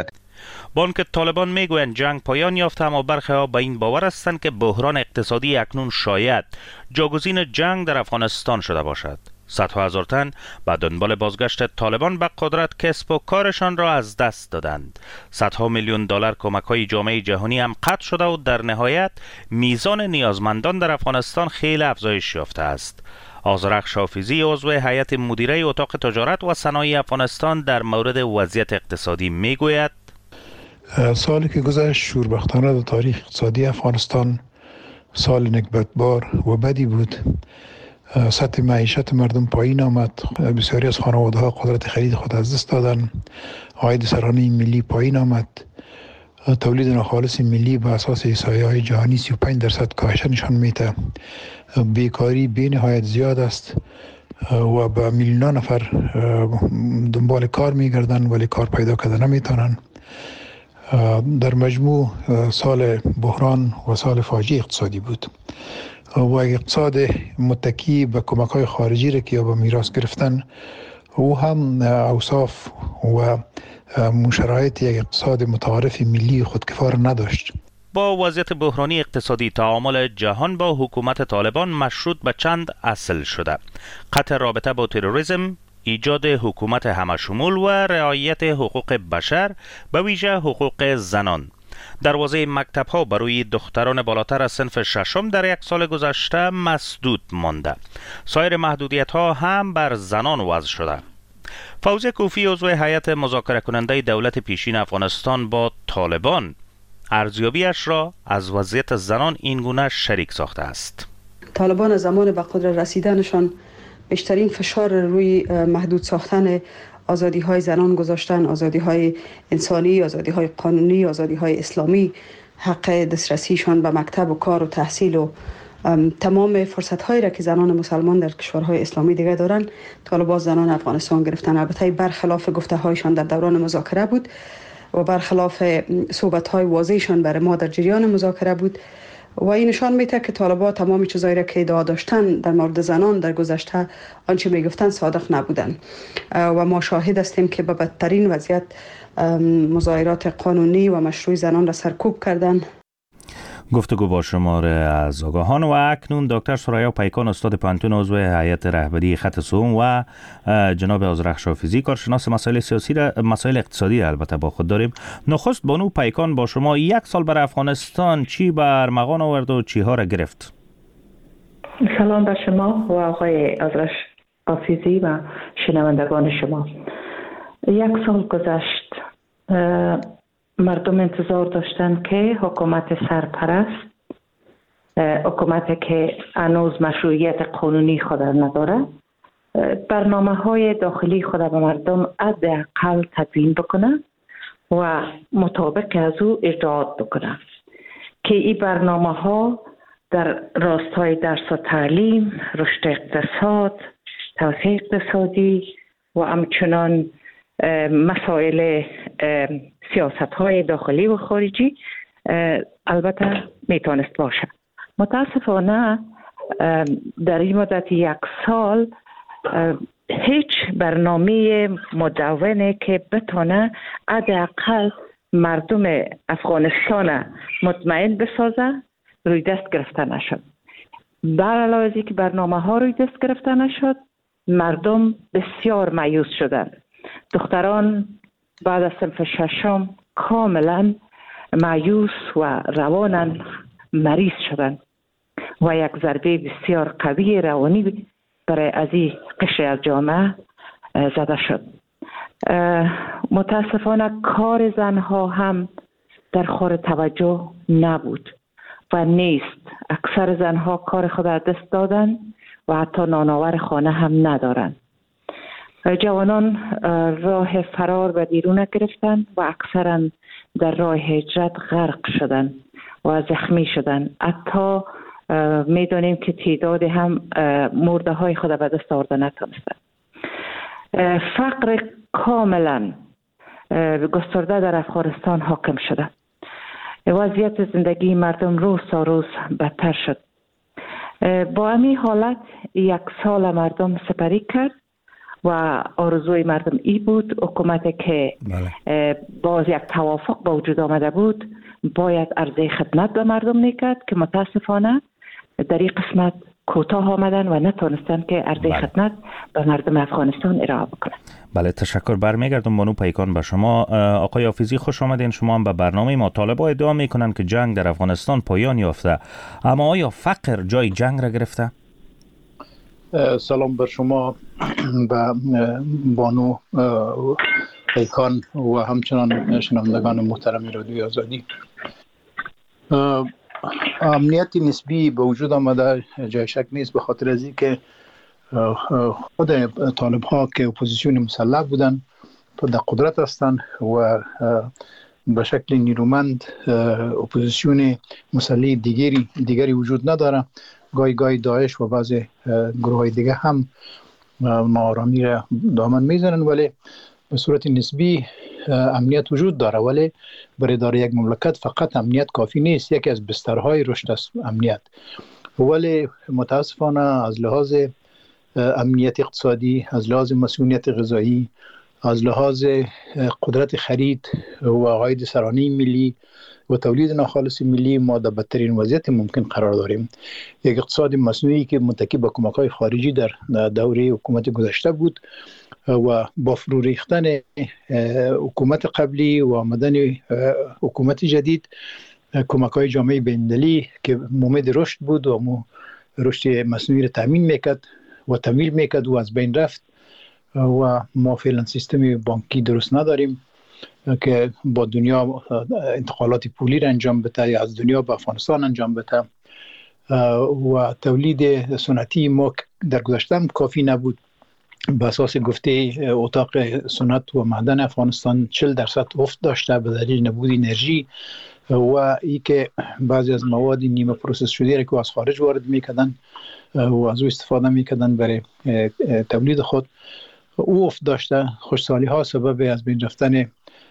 با آنکه طالبان میگویند جنگ پایان یافته، اما برخی ها به این باور هستند که بحران اقتصادی اکنون شاید جاگزین جنگ در افغانستان شده باشد. صدها هزار تن به دنبال بازگشت طالبان به قدرت کسب و کارشان را از دست دادند. صدها میلیون دلار کمک‌های جامعه جهانی هم قطع شده و در نهایت میزان نیازمندان در افغانستان خیلی افزایش یافته است. آذرخش حافظی عضو هیئت مدیره اتاق تجارت و صنایع افغانستان در مورد وضعیت اقتصادی میگوید: سالی که گذشت شوربختانه در تاریخ اقتصادی افغانستان سال نکبتبار و بدی بود. سطح معیشت مردم پایین آمد، بسیاری از خانواده ها قدرت خرید خود از دست دادن، عاید سرانه ملی پایین آمد، تولید ناخالص ملی به اساس احصایه های جهانی سی و پنج درصد کاهش نشان میده، بیکاری بی نهایت زیاد است و به میلیون نفر دنبال کار میگردن ولی کار پیدا کرده نمیتونن. در مجموع سال بحران و سال فاجعه اقتصادی بود و اقتصاد متکی به کمک‌های خارجی را که یا به میراث گرفتن او هم اوصاف و شرایط یک اقتصاد متعارف ملی خودکفار نداشت. با وضعیت بحرانی اقتصادی تعامل جهان با حکومت طالبان مشروط به چند اصل شده: قطع رابطه با تروریسم، ایجاد حکومت همشمول و رعایت حقوق بشر به ویژه حقوق زنان. دروازه مکتب ها برای دختران بالاتر از صنف ششم در یک سال گذشته مسدود مانده. سایر محدودیت ها هم بر زنان وضع شده. فوزی کوفی عضو هیئت مذاکره کننده دولت پیشین افغانستان با طالبان ارزیابیش را از وضعیت زنان این گونه شریک ساخته است. طالبان زمان به قدرت رسیدنشان بیشترین فشار روی محدود ساختن آزادی های زنان گذاشتن، آزادی های انسانی، آزادی های قانونی، آزادی های اسلامی، حق دسترسیشان به مکتب و کار و تحصیل و تمام فرصت هایی را که زنان مسلمان در کشورهای اسلامی دیگه دارن طالبان زنان افغانستان گرفتن. البته برخلاف گفته هایشان در دوران مذاکره بود و برخلاف صحبت های واضحشان برای ما در جریان مذاکره بود و این نشان میده که طالبان تمام چیزایی را که ادعا داشتن در مورد زنان در گذشته آنچه میگفتن صادق نبودن و ما شاهد هستیم که به بدترین وضعیت مظاهرات قانونی و مشروع زنان را سرکوب کردن. گفتگو با شماره از آگاهان. و اکنون دکتر سرایا پیکان استاد پانتون عضو هیئت رهبری خط سوم و جناب آذرخش حافظی کارشناس مسائل سیاسی را مسائل اقتصادی البته با خود داریم. نخست بانو پیکان با شما، یک سال برای افغانستان چی بر ارمغان آورد و چی ها را گرفت؟ سلام بر شما و آقای آذرخش حافظی و شنوندگان شما. یک سال گذشت، مردم انتظار داشتند که حکومت سرپرست، حکومتی که هنوز مشروعیت قانونی خود نداره، برنامه های داخلی خود به مردم حداقل تدوین بکنه و مطابق از او اجرات بکنه که این برنامه ها در راستای درس و تعلیم، رشد اقتصاد، توسعه اقتصادی و همچنان مسائل سیاست های داخلی و خارجی البته میتونست باشه. متاسفانه در این مدت یک سال هیچ برنامه مدونه که بتونه حداقل مردم افغانستان مطمئن بسازه روی دست گرفته نشد. بر علاوه از اینکه برنامه ها روی دست گرفته نشد، مردم بسیار مایوس شدند. دختران بعد از صنف ششم کاملا مایوس و روانن مریض شدند و یک ضربه بسیار قوی روانی برای از این قشر از جامعه زده شد. متاسفانه کار زنها هم در خور توجه نبود و نیست. اکثر زنها کار خود از دست دادن و حتی نانآور خانه هم ندارند. جوانان راه فرار به بیرون گرفتند و اکثرا در راه هجرت غرق شدند و زخمی شدند. حتی میدانیم که تعداد هم مرده های خود به دست آورده نتونستند. فقر کاملا گسترده در افغانستان حاکم شده. وضعیت زندگی مردم روز تا روز بدتر شد. با همین حالت یک سال مردم سپری کرد و آرزوی مردم ای بود حکومتی که بله. باز یک توافق با وجود آمده بود باید عرضه خدمت به مردم میکرد که متاسفانه در این قسمت کوتاه آمدن و نتونستن که عرضه بله. خدمت به مردم افغانستان ارائه بکنن. بله تشکر. برمیگردم بانو پیکان به شما. آقای حافظی خوش آمدین. شما هم به برنامه ما. طالبان ادعا میکنن که جنگ در افغانستان پایان یافته، اما آیا فقر جای جنگ را گرفته؟ سلام بر شما و بانو پیکان و همچنان شنوندگان محترم رادیوی آزادی. امنیتی نسبی به وجود آمده، جای شک نیست، به خاطر از این که خود طالب ها که اپوزیسیون مسلح بودن در قدرت هستند و به شکل نیرومند اپوزیسیون مسلح دیگری دیگری وجود نداره. گاهی گاهی داعش و بعض گروه های دیگه هم ناآرامی را دامن میزنن، ولی به صورت نسبی امنیت وجود داره. ولی برای اداره یک مملکت فقط امنیت کافی نیست، یکی از بسترهای رشد است امنیت. ولی متاسفانه از لحاظ امنیت اقتصادی، از لحاظ مسئولیت غذایی، از لحاظ قدرت خرید و عاید سرانه ملی و تولید ناخالص ملی ما در بدترین وضعیت ممکن قرار داریم. یک اقتصاد مصنوعی که متکی به کمک‌های خارجی در دوره حکومت گذشته بود و با فرو ریختن حکومت قبلی و آمدن حکومت جدید، کمک‌های جامعه بین‌المللی که امید رشد بود و مو رشد مصنوعی را تامین میکرد و تمویل میکرد و از بین رفت و ما فعلا سیستم بانکی درست نداریم که با دنیا انتقالات پولی را انجام بده یا از دنیا به افغانستان انجام بده و تولید سنتی ما در گذشته هم کافی نبود. به اساس گفته اتاق صنعت و معدن افغانستان چهل درصد افت داشته به دلیل نبود انرژی و ای که بعضی از مواد نیمه پروسس شده را که از خارج وارد میکردن و از او استفاده میکردن برای تولید خود او افت داشته. خوشسالی ها سبب از بین رفتن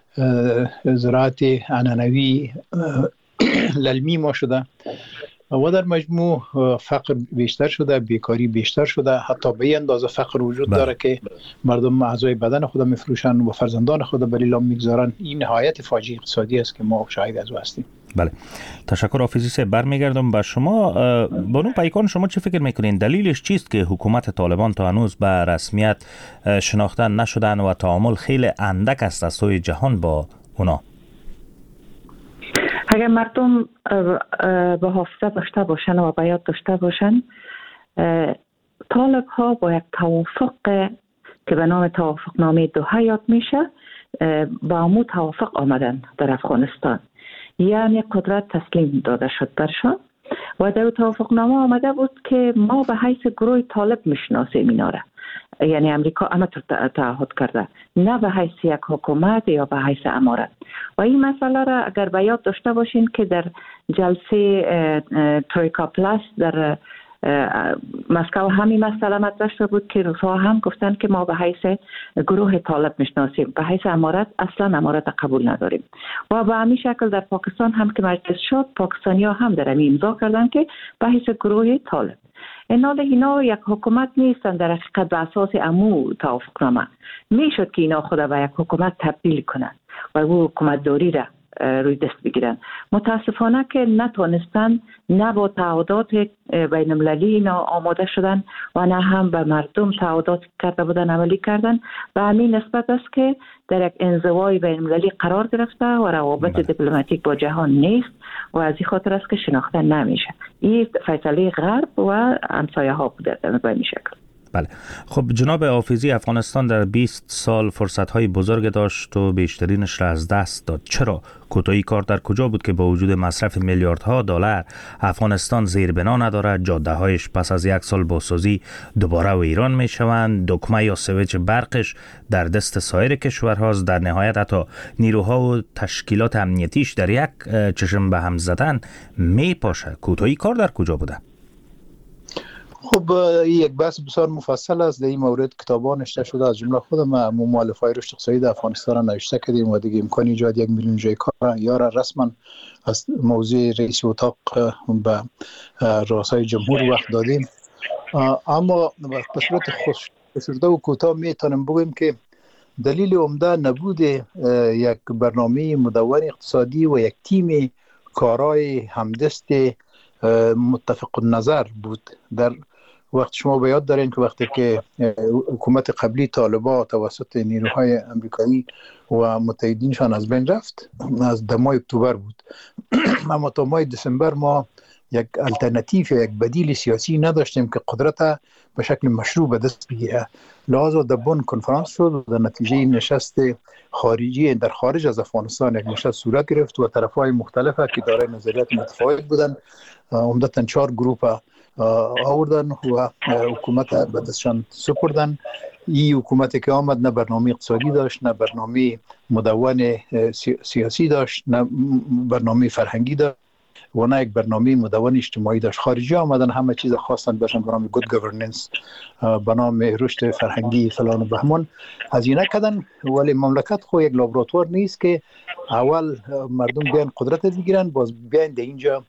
زراعت عنعنوی للمی ما شده و در مجموع فقر بیشتر شده، بیکاری بیشتر شده، حتی به این اندازه فقر وجود بله. داره که مردم اعضای بدن خود میفروشن و فرزندان خود به لیلام میگذارن. این نهایت فاجعه اقتصادی است که ما شاهد از او هستیم. بله تشکر حافظی صاحب. برمیگردم به شما. بانو پیکان شما چه فکر میکنین دلیلش چیست که حکومت طالبان تا هنوز به رسمیت شناخته نشدن و تعامل خیلی اندک است از سوی جهان با اونا؟ اگر مردم به حافظه داشته باشن و به یاد داشته باشن، طالب ها با یک توافق که به نام توافق نامه دوحه یاد میشه با امو توافق آمدن در افغانستان، یعنی قدرت تسلیم داده شد برشان و در توافق نامه آمده بود که ما به حیث گروه طالب میشناسیم اینا را، یعنی امریکا همه تعهد کرده، نه به حیث یک حکومت یا به حیث امارت. و این مسئله را اگر به یاد داشته باشین که در جلسه ترویکا پلاس در مسکو همین مسئله مطرح شده بود که روس‌ها هم گفتن که ما به حیث گروه طالب میشناسیم، به حیث امارت اصلا امارت قبول نداریم. و به همین شکل در پاکستان هم که مجلس شد، پاکستانی ها هم در همین امضا کردن که به حیث گروه طالب. اینا اینا یک حکومت نیستن در حقیقت به اساس امو توافقنامه. میشد که اینا خود به یک حکومت تبدیل کنند و او حکومت داری را روی دست بگیرن. متاسفانه که نتونستن، نه با تعهدات بین المللی اینا آماده شدن و نه هم به مردم تعهدات کرده بودن عملی کردن. و همین نسبت است که در یک انزوای بین المللی قرار گرفته و روابط دیپلماتیک با جهان نیست و از این خاطر است که شناخته نمیشه. این فیصله غرب و همسایه ها بوده به این شکل. بله. خب جناب حافظی، افغانستان در بیست سال فرصت‌های بزرگ داشت و بیشترینش را از دست داد. چرا؟ کوتاهی کار در کجا بود که با وجود مصرف میلیاردها دلار افغانستان زیربنا ندارد؟ جاده‌هایش پس از یک سال بازسازی دوباره و ایران میشوند. دکمه یا سویچ برقش در دست سایر کشورهاست. در نهایت حتی نیروها و تشکیلات امنیتیش در یک چشم به هم زدن میپاشه. کوتاهی کار در کجا بوده؟ خب یک بحث بسیار مفصل است. در این مورد کتابان نوشته شده، از جمله خود ما مؤلفه‌های رشد اقتصادی در افغانستان را نوشته کردیم و دیگه امکان ایجاد یک میلیون جای کار یا را رسما از موضوع رئیس اتاق به رؤسای جمهور وقت دادیم. اما به صورت فشرده و کوتاه میتونیم بگویم که دلیل عمده نبود یک برنامه مدون اقتصادی و یک تیم کارای همدست متفق النظر بود. در وقت شما به یاد دارین که وقتی که حکومت قبلی طالبان توسط نیروهای امریکایی و متحدینشان از بین رفت، از ماه اکتبر بود، اما تا ماه دسامبر ما یک الटरनेटिव یا یک بدیل سیاسی نداشتیم که قدرت به شکل مشروع به دست بگیره. لذا در بن کنفرانس شد و در نتیجه نشست خارجی در خارج از افغانستان یک نشست صورت گرفت و طرفهای مختلف که دارای نظریات متفاوت بودن عمدتاً چهار گروه آوردن و حکومت به دستشان سپردن. این حکومتی که آمد نه برنامه اقتصادی داشت، نه برنامه مدون سیاسی داشت، نه برنامه فرهنگی داشت و نه یک برنامه مدون اجتماعی داشت. خارجی آمدن همه چیز خواستن باشن به نام گود گورننس، به نام رشد فرهنگی فلان و بهمان هزینه کردن. ولی مملکت خو یک لابراتوار نیست که اول مردم بیان قدرت بگیرن باز بیان در اینجا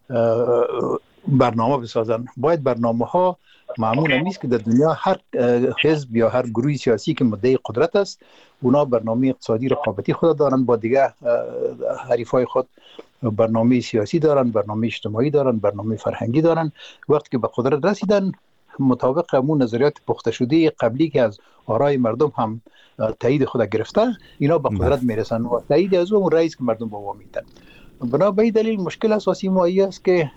برنامه بسازن. باید برنامه ها معمول نیست که در دنیا هر حزب یا هر گروه سیاسی که مدعی قدرت است اونا برنامه اقتصادی رقابتی خود دارن با دیگه حریفای خود، برنامه سیاسی دارن، برنامه اجتماعی دارن، برنامه فرهنگی دارن. وقتی که به قدرت رسیدن مطابق همون نظریات پخته شده قبلی که از آرای مردم هم تایید خود گرفته، اینا به قدرت میرسن و تایید از اون رئیس که مردم با میدن. بنا به این دلیل مشکل اساسی ما این است که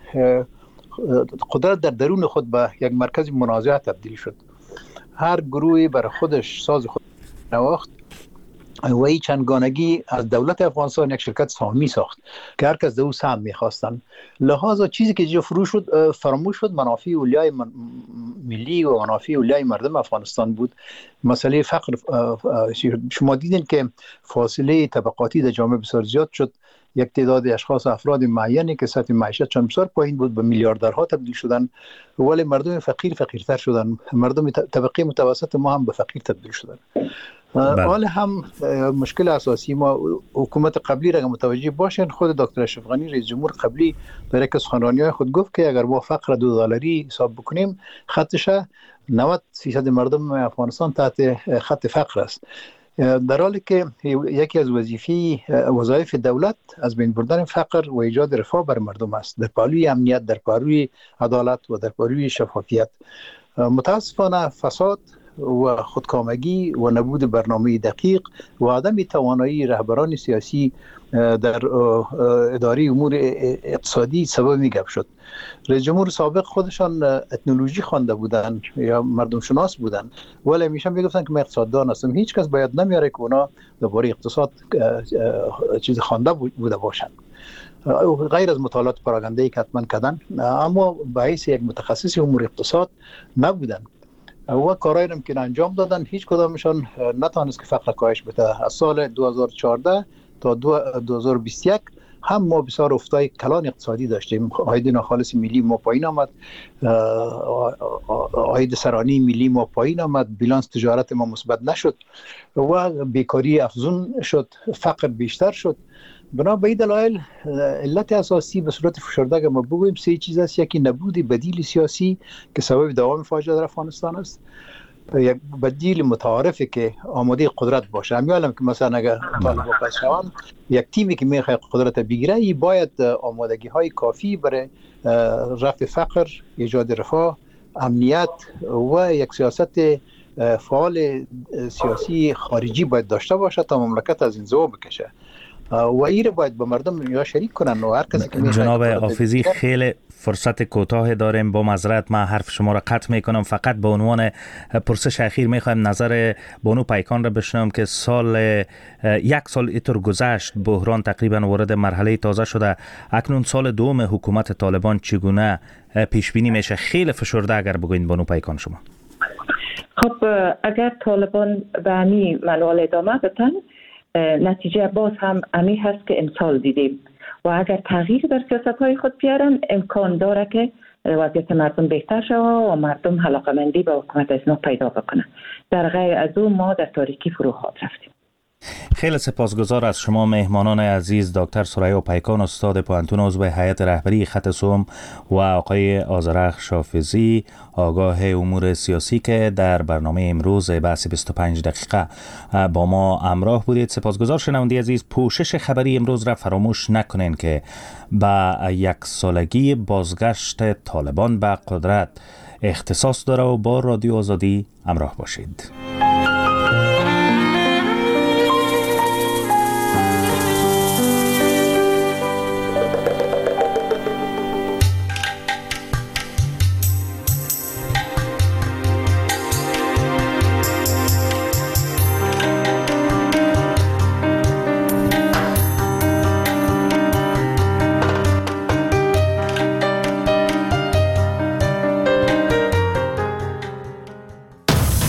قدرت در درون خود به یک مرکز منازعه تبدیل شد. هر گروهی برای خودش ساز خود نواخت و این چندگانگی از دولت افغانستان یک شرکت سهامی ساخت که هر کس دو سهم میخواستن. لحاظا چیزی که جو فرو شد فراموش شد منافع اولیای ملی و منافع اولیای مردم افغانستان بود. مسئله فقر شما دیدین که فاصله طبقاتی در جامعه بسیار زیاد شد. یک تعداد اشخاص افراد معینی که سطح معیشتشان بسیار پایین بود به میلیاردرها تبدیل شدن، ولی مردم فقیر فقیرتر شدن. مردم طبقه متوسط ما هم به فقیر تبدیل شدن. حال هم مشکل اساسی ما حکومت قبلی را متوجه باشین. خود دکتر اشرف غنی رئیس جمهور قبلی در یک از سخنرانی‌های خود گفت که اگر با فقر دو دلاری حساب بکنیم خطش نود درصد مردم افغانستان تحت خط فقر است، در حالی که یکی از وظیفه وظایف دولت از بین بردن فقر و ایجاد رفاه بر مردم است، در پهلوی امنیت، در پهلوی عدالت و در پهلوی شفافیت. متاسفانه فساد و خودکامگی و نبود برنامه دقیق و عدم توانایی رهبران سیاسی در اداره امور اقتصادی سبب میگپ شد. رئیس جمهور سابق خودشان اتنولوژی خوانده بودن یا مردم شناس بودن، ولی همیشه میگفتن که من اقتصاددان هستم. هیچ کس باید نمیاره که اونا درباره اقتصاد چیز خوانده بوده باشند، غیر از مطالعات پراگنده‌ای که حتما کردن، اما به حیث یک متخصص امور اقتصاد نبودن و کارایی هم که انجام دادن هیچ کدامشان نتونست که فقر کاهش بده. از سال دو هزار و چهارده تا دو هزار و بیست و یک هم ما بسیار افتای کلان اقتصادی داشتیم. عاید ناخالص ملی ما پایین آمد، عاید سرانه ملی ما پایین آمد، بیلانس تجارت ما مثبت نشد و بیکاری افزون شد، فقر بیشتر شد. بنا به این دلایل علت اساسی به صورت فشرده که ما بگوییم سه چیز است. یکی نبود بدیل سیاسی که سبب دوام فاجعه در افغانستان است، یک بدیل متعارفی که آماده قدرت باشه. همیالم که مثلا اگر طالبان پشوان یک تیمی که میخواد قدرت بگیره ای باید آمادگی های کافی برای رفع فقر، ایجاد رفاه، امنیت و یک سیاست فعال سیاسی خارجی باید داشته باشه تا مملکت از این زوا بکشه و این باید به مردم یا شریک کنن و هر کسی که جناب حافظی خیلی فرصت کوتاه داریم، با معذرت من حرف شما را قطع میکنم. فقط به عنوان پرسش اخیر میخوایم نظر بانو پیکان را بشنوم که سال یک سال اینطور گذشت، بحران تقریبا وارد مرحله تازه شده، اکنون سال دوم حکومت طالبان چگونه پیش بینی میشه؟ خیلی فشرده اگر بگوین بانو پیکان شما. خب اگر طالبان به امی منوال ادامه بدن نتیجه باز هم امی هست که امسال دیدیم و اگر تغییر در سیاست های خود بیارن امکان داره که وضعیت مردم بهتر شود و مردم علاقمندی به حکومت از نو پیدا بکنن. در غیر از او ما در تاریکی فرو خواهد رفتیم. خیلی سپاسگزار از شما مهمانان عزیز، دکتر ثریا پیکان استاد پوهنتون، عضو هیئت رهبری خط سوم، و آقای آذرخش حافظی، آگاه امور سیاسی که در برنامه امروز بحث بیست و پنج دقیقه با ما همراه بودید. سپاسگزار. شنونده عزیز، پوشش خبری امروز را فراموش نکنین که با یک سالگی بازگشت طالبان به قدرت اختصاص داره و با رادیو آزادی همراه باشید.